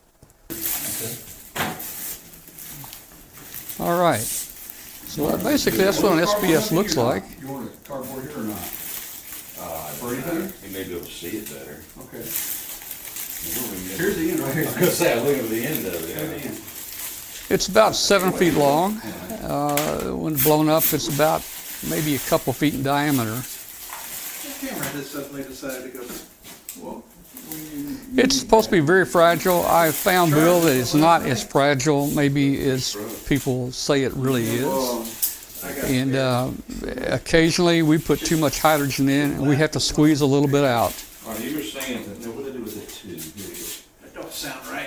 All right. So basically, that's what an S B S looks like. You want a cardboard here or not? Uh, For anything? You may be able to see it better. Okay. Here's the end right here. I was going to say, I look at the end of it. It's about seven feet long. Uh, when blown up, it's about maybe a couple feet in diameter. The camera had suddenly decided to go, well, it's supposed to be very fragile. I found, Bill, that it's not as fragile maybe as people say it really is. And uh, occasionally we put too much hydrogen in and we have to squeeze a little bit out. All right, you were saying that, what did they do with it too? that don't sound right.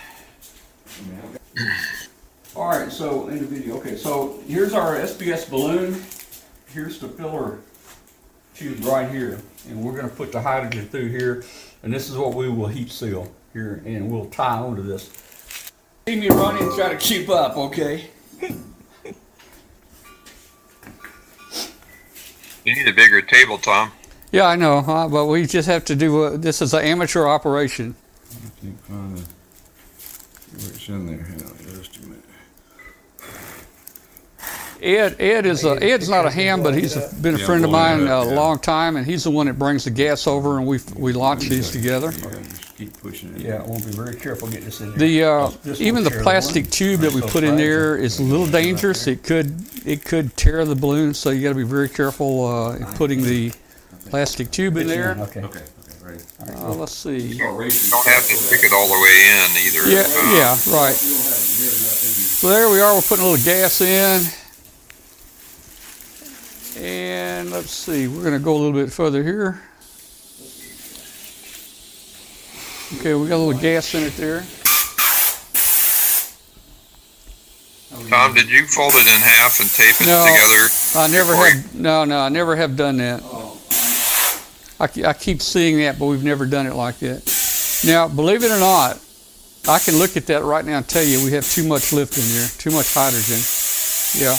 All right, so in the video, okay, so here's our S B S balloon. Here's the filler tube right here, and we're going to put the hydrogen through here, and this is what we will heat seal here, and we'll tie onto this. See me running and try to keep up, okay? You need a bigger table, Tom. Yeah, I know, uh, but we just have to do, uh, this is an amateur operation. I can't find it. It's in there. Hang on just a minute. Ed, Ed is a, Ed's not a ham, but he's a, been a Yeah, friend of blowing mine it up, a yeah. long time, and he's the one that brings the gas over, and we we launch these together. Yeah, just keep pushing it. Yeah, we'll be very careful getting this in there. The uh, This even will the tear the plastic balloon. tube that we It's put so in fragile. there is a little dangerous. It could it could tear the balloon, so you got to be very careful uh, in putting the plastic tube in there. Okay. Okay. Okay. Right. Uh, let's see. You don't have to stick it all the way in either. Yeah, Uh, yeah, right. So there we are. We're putting a little gas in. And let's see, we're going to go a little bit further here. Okay, we got a little gas in it there. Tom, did you fold it in half and tape it No, together? I never before have, no, no, I never have done that. I, ke- I keep seeing that, but we've never done it like that. Now, believe it or not, I can look at that right now and tell you we have too much lift in there, too much hydrogen. Yeah.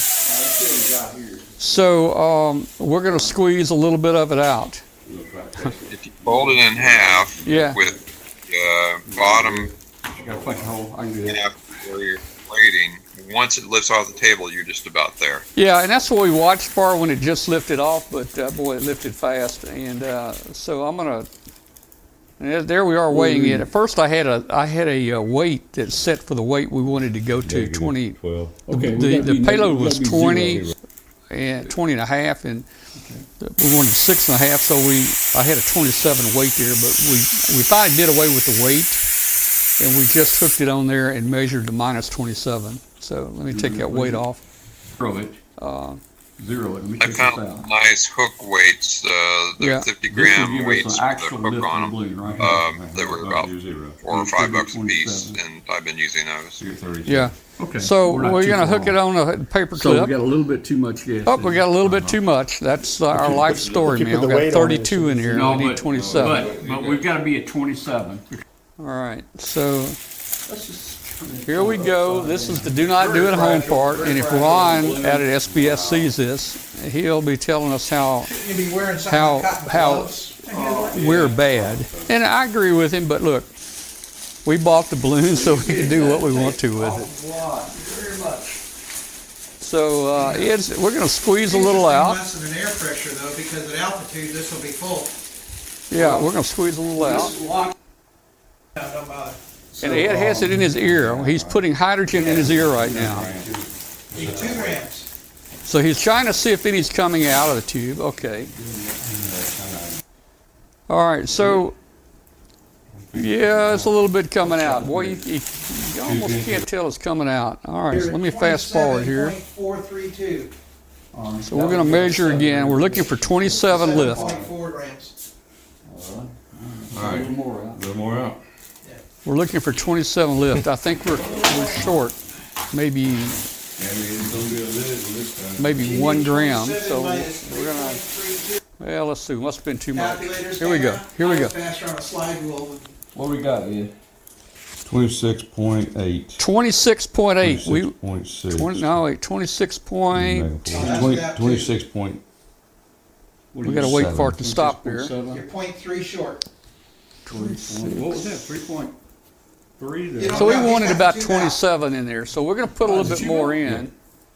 So um, we're going to squeeze a little bit of it out. If you fold it in half Yeah. with the bottom I got to punch a hole. I can do that. half where you're plating, once it lifts off the table, you're just about there. Yeah, and that's what we watched for when it just lifted off, but uh, boy, it lifted fast. And uh, so I'm gonna. and there we are weighing it. At first, I had a I had a uh, weight that's set for the weight we wanted to go to, twenty. twelve. Okay, the the payload was twenty and twenty and a half, and we wanted six and a half. So we I had a twenty-seven weight there, but we we finally did away with the weight, and we just hooked it on there and measured the minus twenty-seven. So let me take that weight off. Zero it. Uh, Zero it. Let me I check found this out. nice hook weights, uh, the Yeah. fifty This will gram give us weights an with actual the hook lift on of the them. balloon right here. Um, Okay, they were I'll about do zero. four or five bucks a twenty-seven. piece, and I've been using those. So you're thirty-two. Yeah. Okay. So We're not we're too going to far hook it off. on a paper So we clip. got a little bit too much gas. Oh, we in got a little it. bit too much. That's uh, our life story, Keep man. the We got weight on it. thirty-two in here. No, We need but- twenty-seven. But, but we've got to be at twenty-seven. All right. So here we go. This is the do not do at home part. And if Ron out at S B S sees this, he'll be telling us how You'd be wearing some how cotton how gloves. we're bad. And I agree with him. But look, we bought the balloon so we can do what we want to with it. Very much. So uh, Ed's, we're going to squeeze a little out. Less than an air pressure though, because at altitude this will be full. Yeah, we're going to squeeze a little out. No, don't bother. And Ed has it in his ear. He's putting hydrogen in his ear right now. Two grams. So he's trying to see if any's coming out of the tube. Okay. All right, so yeah, it's a little bit coming out. Boy, you, you, you almost can't tell it's coming out. All right, so let me fast forward here. four three two. So we're going to measure again. We're looking for twenty-seven lift. four grams. All right, a little more out. A little more out. We're looking for twenty-seven lift. I think we're we're short, maybe maybe one gram. So we're gonna. Well, let's see. Must have been too much. Here we go. Here we go. What we got, Ed? Twenty-six point eight. Twenty-six point eight. We point six. twenty, no wait. Twenty-six point. Twenty-six point. We got to wait for it to stop here. You're point three short. What was that? Three point three. So we wanted about twenty-seven in there. So we're going to put a little bit more in.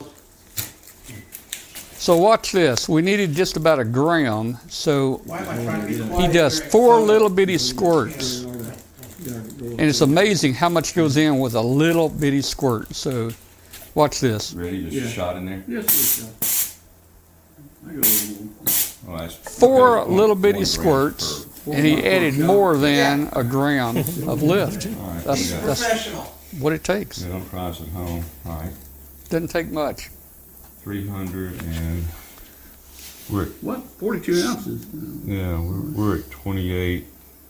So watch this. We needed just about a gram. So he does four little bitty squirts. And it's amazing how much goes in with a little bitty squirt. So watch this. Ready? Just yeah. a shot in there? Yes, oh, that's four okay, little bitty squirts, and he added more than a gram of lift. Right, that's, that's what it takes. Yeah, don't try this at home. All right. Doesn't take much. three hundred and we're at, what? forty-two ounces. Yeah, we're, we're at twenty-eight.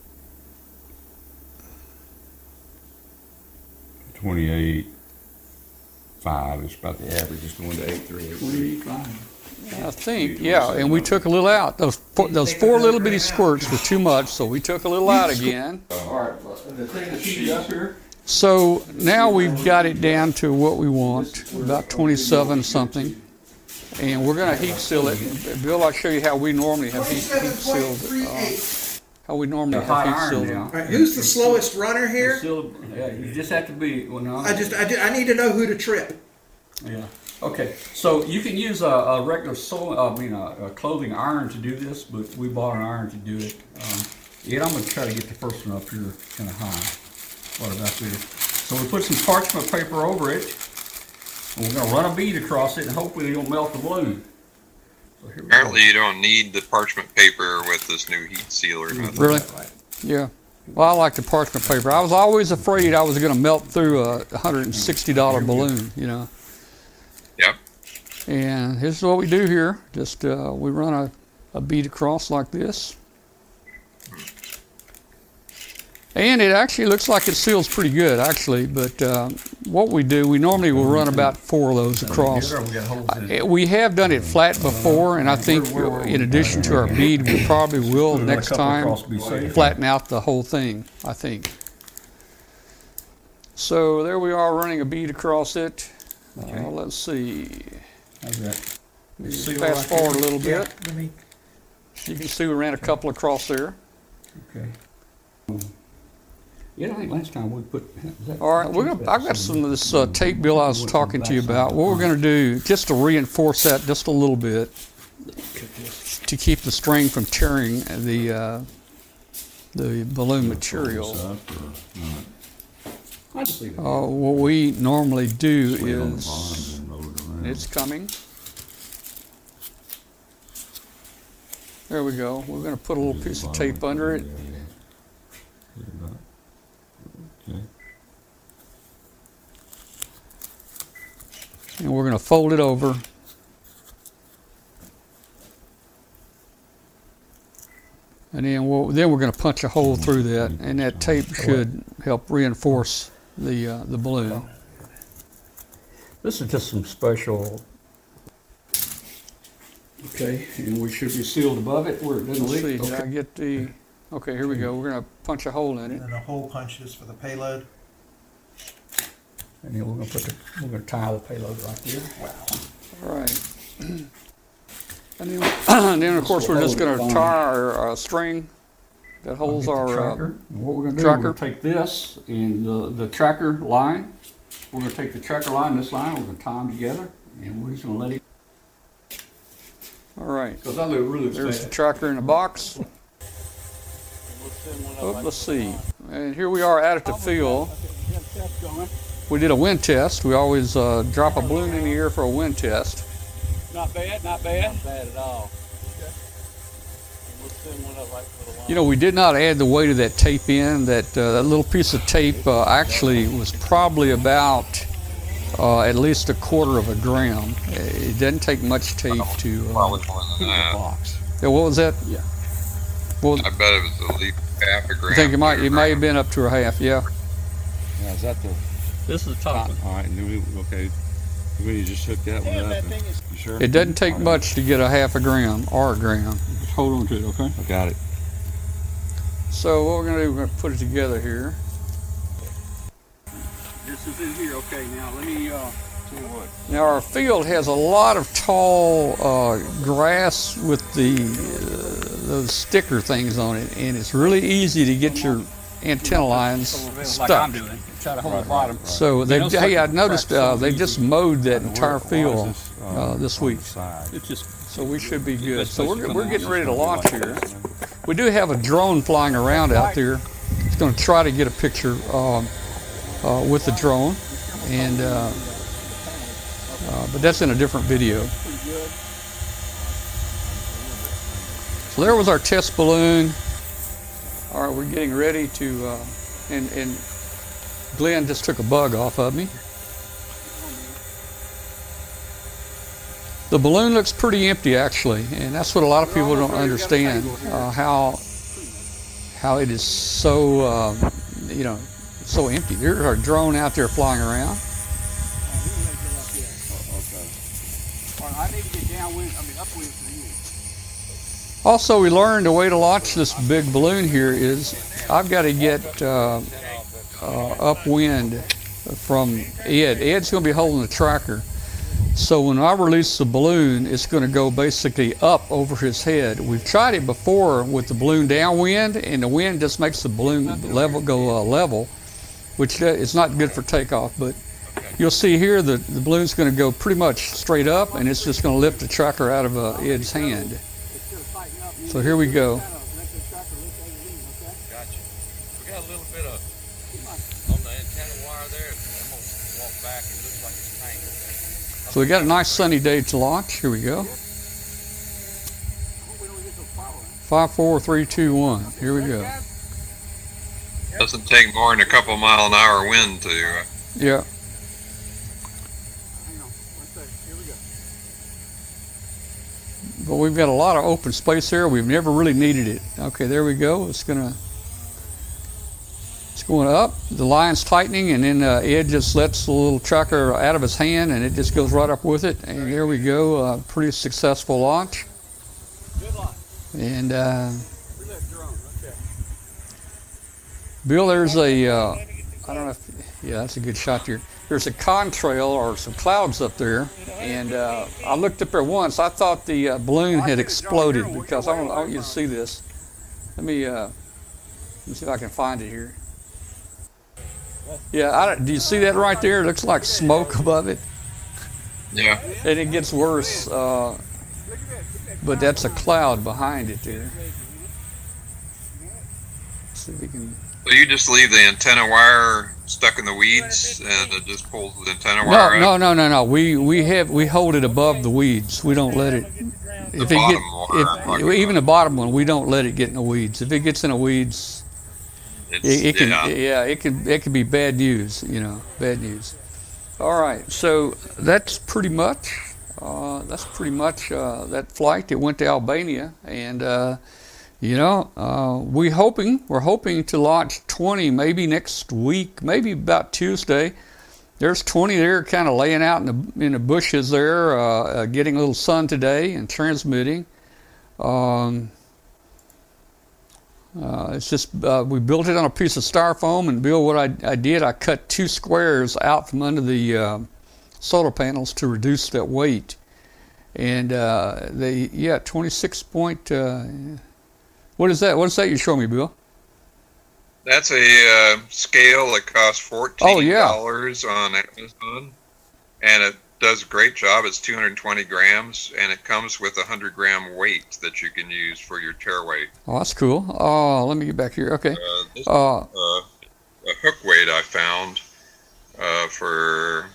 twenty-eight five. It's about the average. It's going to eight three. twenty-eight five. I think, yeah, and we took a little out. Those four, those four little bitty squirts were too much, so we took a little out again. All right, the thing that you up here. So now we've got it down to what we want, about twenty-seven something, and we're going to heat seal it. Bill, I'll show you how we normally have heat, heat sealed. Uh, how we normally have heat sealed. All right, who's the slowest runner here? Yeah, you just have to be. Well, no, I just, I, did, I need to know who to trip. Yeah. Okay. So you can use a, a regular sew, I mean, a, a clothing iron to do this, but we bought an iron to do it. Um, yeah, I'm going to try to get the first one up here kind of high. What about this? So we put some parchment paper over it, and we're going to run a bead across it, and hopefully it'll melt the balloon. So here we Apparently go. You don't need the parchment paper with this new heat sealer. Really? Yeah. Well, I like the parchment paper. I was always afraid I was going to melt through a one hundred sixty dollar balloon, you know. Yep. And here's what we do here. Just uh, we run a, a bead across like this. And it actually looks like it seals pretty good, actually. But uh, what we do, we normally will run about four of those across. Uh, we have done it flat before, and I think in addition to our bead, we probably will next time flatten out the whole thing, I think. So there we are running a bead across it. Uh, let's see. How's that? Fast forward a little bit. You can see we ran a couple across there. Okay. Yeah, I think last time we put. All right, we're gonna. I've got some of this uh, tape, Bill, I was talking to you about. What we're going to do, just to reinforce that just a little bit, to keep the string from tearing the uh, the balloon material. Uh, what we normally do is, it's coming. There we go. We're going to put a little piece of tape under it. And we're going to fold it over. And then, we'll, then we're going to punch a hole through that, and that tape should help reinforce the uh, the balloon. This is just some special. Okay, and we should be sealed above it where it doesn't leak. Let's see, did I get the? Okay, here we go. We're going to punch a hole in it. And a hole punch is for the payload. And then we're going to put the, we're going to tie the payload right there. Wow. All right. And then, and then of course we're just going to tie our uh, string that holds our tracker. Uh, what we're going to do, we're going to take this and the, the tracker line. We're going to take the tracker line and this line. We're going to tie them together, and we're just going to let it. All right. Because I live really There's fast. The tracker in the box. Oh, let's see. And here we are out at the field. we did a wind test. We always uh, drop a balloon in the air for a wind test. Not bad, not bad. Not bad at all. Okay. We'll send one up like for the line. You know, we did not add the weight of that tape in. That uh, that little piece of tape uh, actually was probably about uh, at least a quarter of a gram. It doesn't take much tape to. Uh, Probably more than that. Box. Yeah, what was that? Yeah. Well, I bet it was at least half a gram. I think it might to a it may have gram. been up to a half. Yeah. Now, is that the This is the top. top? All right, and then we, okay, we just hook that one up. And, you sure? It doesn't take All right. much to get a half a gram or a gram. Just hold on to it, okay? I got it. So what we're gonna do, we're gonna put it together here. This is in here. Okay, now let me uh, tell you what. Now our field has a lot of tall uh, grass with the uh, those sticker things on it, and it's really easy to get your antenna lines Like stuck. I'm doing. Try to hold the bottom. So they, don't hey, I suck noticed cracks uh, so they easy. just mowed that And entire where- why is field this, uh, this on week. the side? It's just So we should be good. Best So place we're to come we're out getting is ready to Gonna be launch like here. this, and then- We do have a drone flying around out there. It's going to try to get a picture um, uh, with the drone, and uh, uh, but that's in a different video. So there was our test balloon. All right, we're getting ready to, uh, and and Glenn just took a bug off of me. The balloon looks pretty empty, actually, and that's what a lot of people don't understand, uh, how how it is so, um, you know, so empty. There's our drone out there flying around. I need to get downwind, I mean upwind for you. Also, we learned the way to launch this big balloon here is I've got to get uh, uh, upwind from Ed. Ed's going to be holding the tracker. So when I release the balloon, it's going to go basically up over his head. We've tried it before with the balloon downwind, and the wind just makes the balloon level go uh, level, which uh, is not good for takeoff. But you'll see here the, the balloon's going to go pretty much straight up, and it's just going to lift the tracker out of uh, Ed's hand. So here we go. Gotcha. We got a little bit of on the antenna wire there. I'm gonna walk back. It looks like it's tangled. So we got a nice sunny day to launch. Here we go. Five, four, three, two, one. Here we go. Doesn't take more than a couple mile an hour wind to. Uh, Yeah. But we've got a lot of open space here. We've never really needed it. Okay, there we go. It's gonna, it's going up. The line's tightening, and then uh, Ed just lets the little tracker out of his hand, and it just goes right up with it. And there we go. Uh, pretty successful launch. And uh, Bill, there's a, uh, I don't know if, yeah, that's a good shot there. There's a contrail or some clouds up there, and uh, I looked up there once. I thought the uh, balloon had exploded because I want, I want you to see this. Let me, uh, let me see if I can find it here. Yeah, I, don't- do you see that right there? It looks like smoke above it, yeah. and it gets worse. Uh, but that's a cloud behind it there. Let's see if we can. So you just leave the antenna wire stuck in the weeds, and it just pulls the antenna No, wire no, out? no, no, no. We we have we hold it above the weeds. We don't let it. If it bottom get, wire I'm talking if, even the bottom one, we don't let it get in the weeds. If it gets in the weeds, It's, it, it can yeah. yeah, it can it can be bad news. You know, bad news. All right, so that's pretty much uh, that's pretty much uh, that flight. It went to Albania, and uh, you know uh, we hoping we're hoping to launch twenty maybe next week, maybe about Tuesday. There's twenty there, kind of laying out in the in the bushes there, uh, uh, getting a little sun today and transmitting. Um, uh, it's just uh, we built it on a piece of styrofoam, and Bill, what I, I did, I cut two squares out from under the uh, solar panels to reduce that weight, and uh, they yeah twenty-six point. Uh, what is that? What is that you show me, Bill? That's a uh, scale that costs fourteen Oh, yeah. dollars on Amazon, and it does a great job. It's two hundred twenty grams, and it comes with a one hundred gram weight that you can use for your chair weight. Oh, that's cool. Oh, let me get back here. Okay. Uh, this Uh, uh, a hook weight I found. Uh, uh, for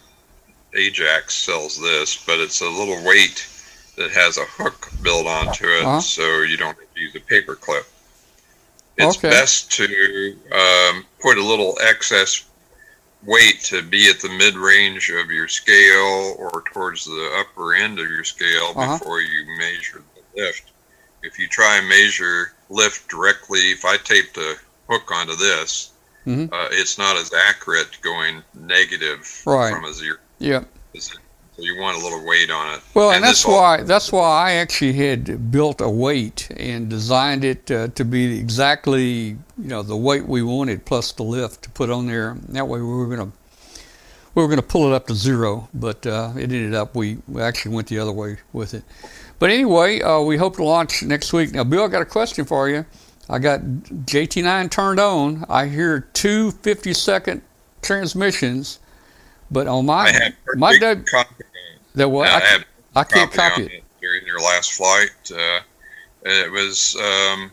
Ajax sells this, but it's a little weight that has a hook built onto it, uh-huh. so you don't have to use a paper clip. It's okay. best to um, put a little excess weight to be at the mid-range of your scale or towards the upper end of your scale uh-huh. before you measure the lift. If you try and measure lift directly, if I taped a hook onto this, mm-hmm. uh, it's not as accurate going negative right. from a zero. Yeah. So you want a little weight on it. Well, and, and that's why all, that's why I actually had built a weight and designed it uh, to be exactly, you know, the weight we wanted plus the lift to put on there. That way we were gonna we were gonna pull it up to zero, but uh, it ended up we, we actually went the other way with it. But anyway, uh, we hope to launch next week. Now, Bill, I got a question for you. I got J T nine turned on. I hear two fifty-second transmissions, but on my I have my dad. That what? Uh, I, can't, I can't copy, copy it. it. During your last flight, uh, it was um,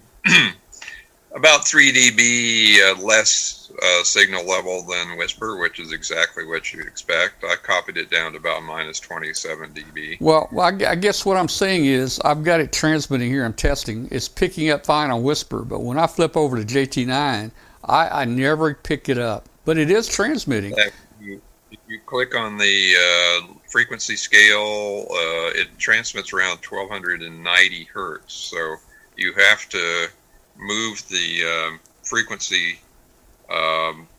about three dB uh, less uh, signal level than Whisper, which is exactly what you'd expect. I copied it down to about minus twenty-seven dB. Well, I, I guess what I'm saying is I've got it transmitting here. I'm testing. It's picking up fine on Whisper, but when I flip over to J T nine, I, I never pick it up. But it is transmitting. If you, if you click on the uh, frequency scale, uh, it transmits around twelve ninety hertz. So you have to move the um, frequency um,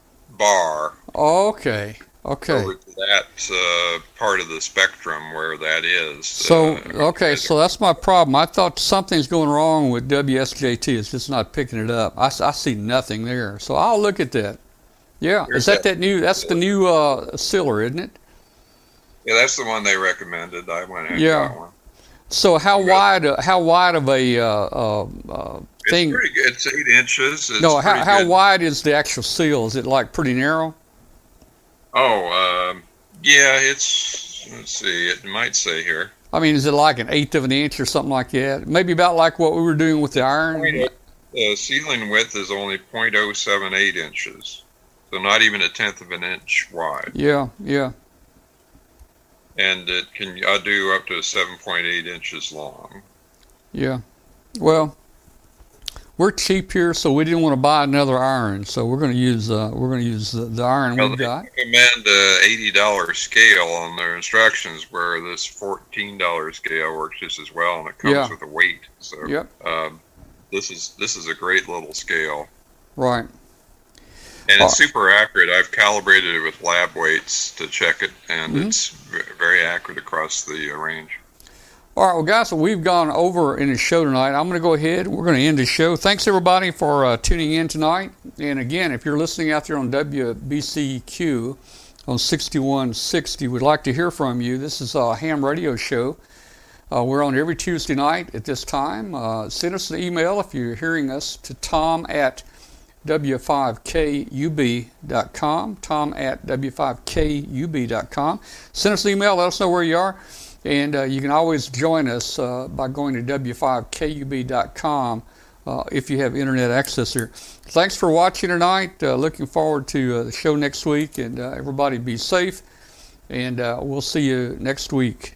bar okay okay over to that uh, part of the spectrum where that is. So uh, okay so that's my problem. I thought something's going wrong with W S J T. It's just not picking it up. I, I see nothing there, so I'll look at that. Yeah, Here's is that, that that new that's the new uh sealer, isn't it? Yeah, that's the one they recommended. I went and yeah. got one. So how yeah. wide uh, how wide of a uh, uh, uh, thing? It's pretty good. It's eight inches. It's no, how how good. wide is the actual seal? Is it like pretty narrow? Oh, um, yeah. It's let's see. It might say here. I mean, is it like an eighth of an inch or something like that? Maybe about like what we were doing with the iron. The uh, ceiling width is only zero point zero seven eight inches, so not even a tenth of an inch wide. Yeah, yeah. And it can I do up to seven point eight inches long. Yeah. Well, we're cheap here, so we didn't want to buy another iron, so we're going to use uh, we're going to use the, the iron well, we've got. They recommend a eighty dollar scale on their instructions, where this fourteen dollar scale works just as well, and it comes yeah. with a weight. So yep. um, this is this is a great little scale. Right. And it's super accurate. I've calibrated it with lab weights to check it, and mm-hmm. it's very accurate across the range. All right, well, guys, so we've gone over in the show tonight. I'm going to go ahead. We're going to end the show. Thanks, everybody, for uh, tuning in tonight. And, again, if you're listening out there on W B C Q on sixty-one sixty, we'd like to hear from you. This is a ham radio show. Uh, we're on every Tuesday night at this time. Uh, send us an email if you're hearing us to Tom at W five K U B dot com, Tom at W five K U B dot com. Send us an email, let us know where you are, and uh, you can always join us uh, by going to W five K U B dot com uh, if you have internet access here. Thanks for watching tonight. Uh, looking forward to uh, the show next week, and uh, everybody be safe, and uh, we'll see you next week.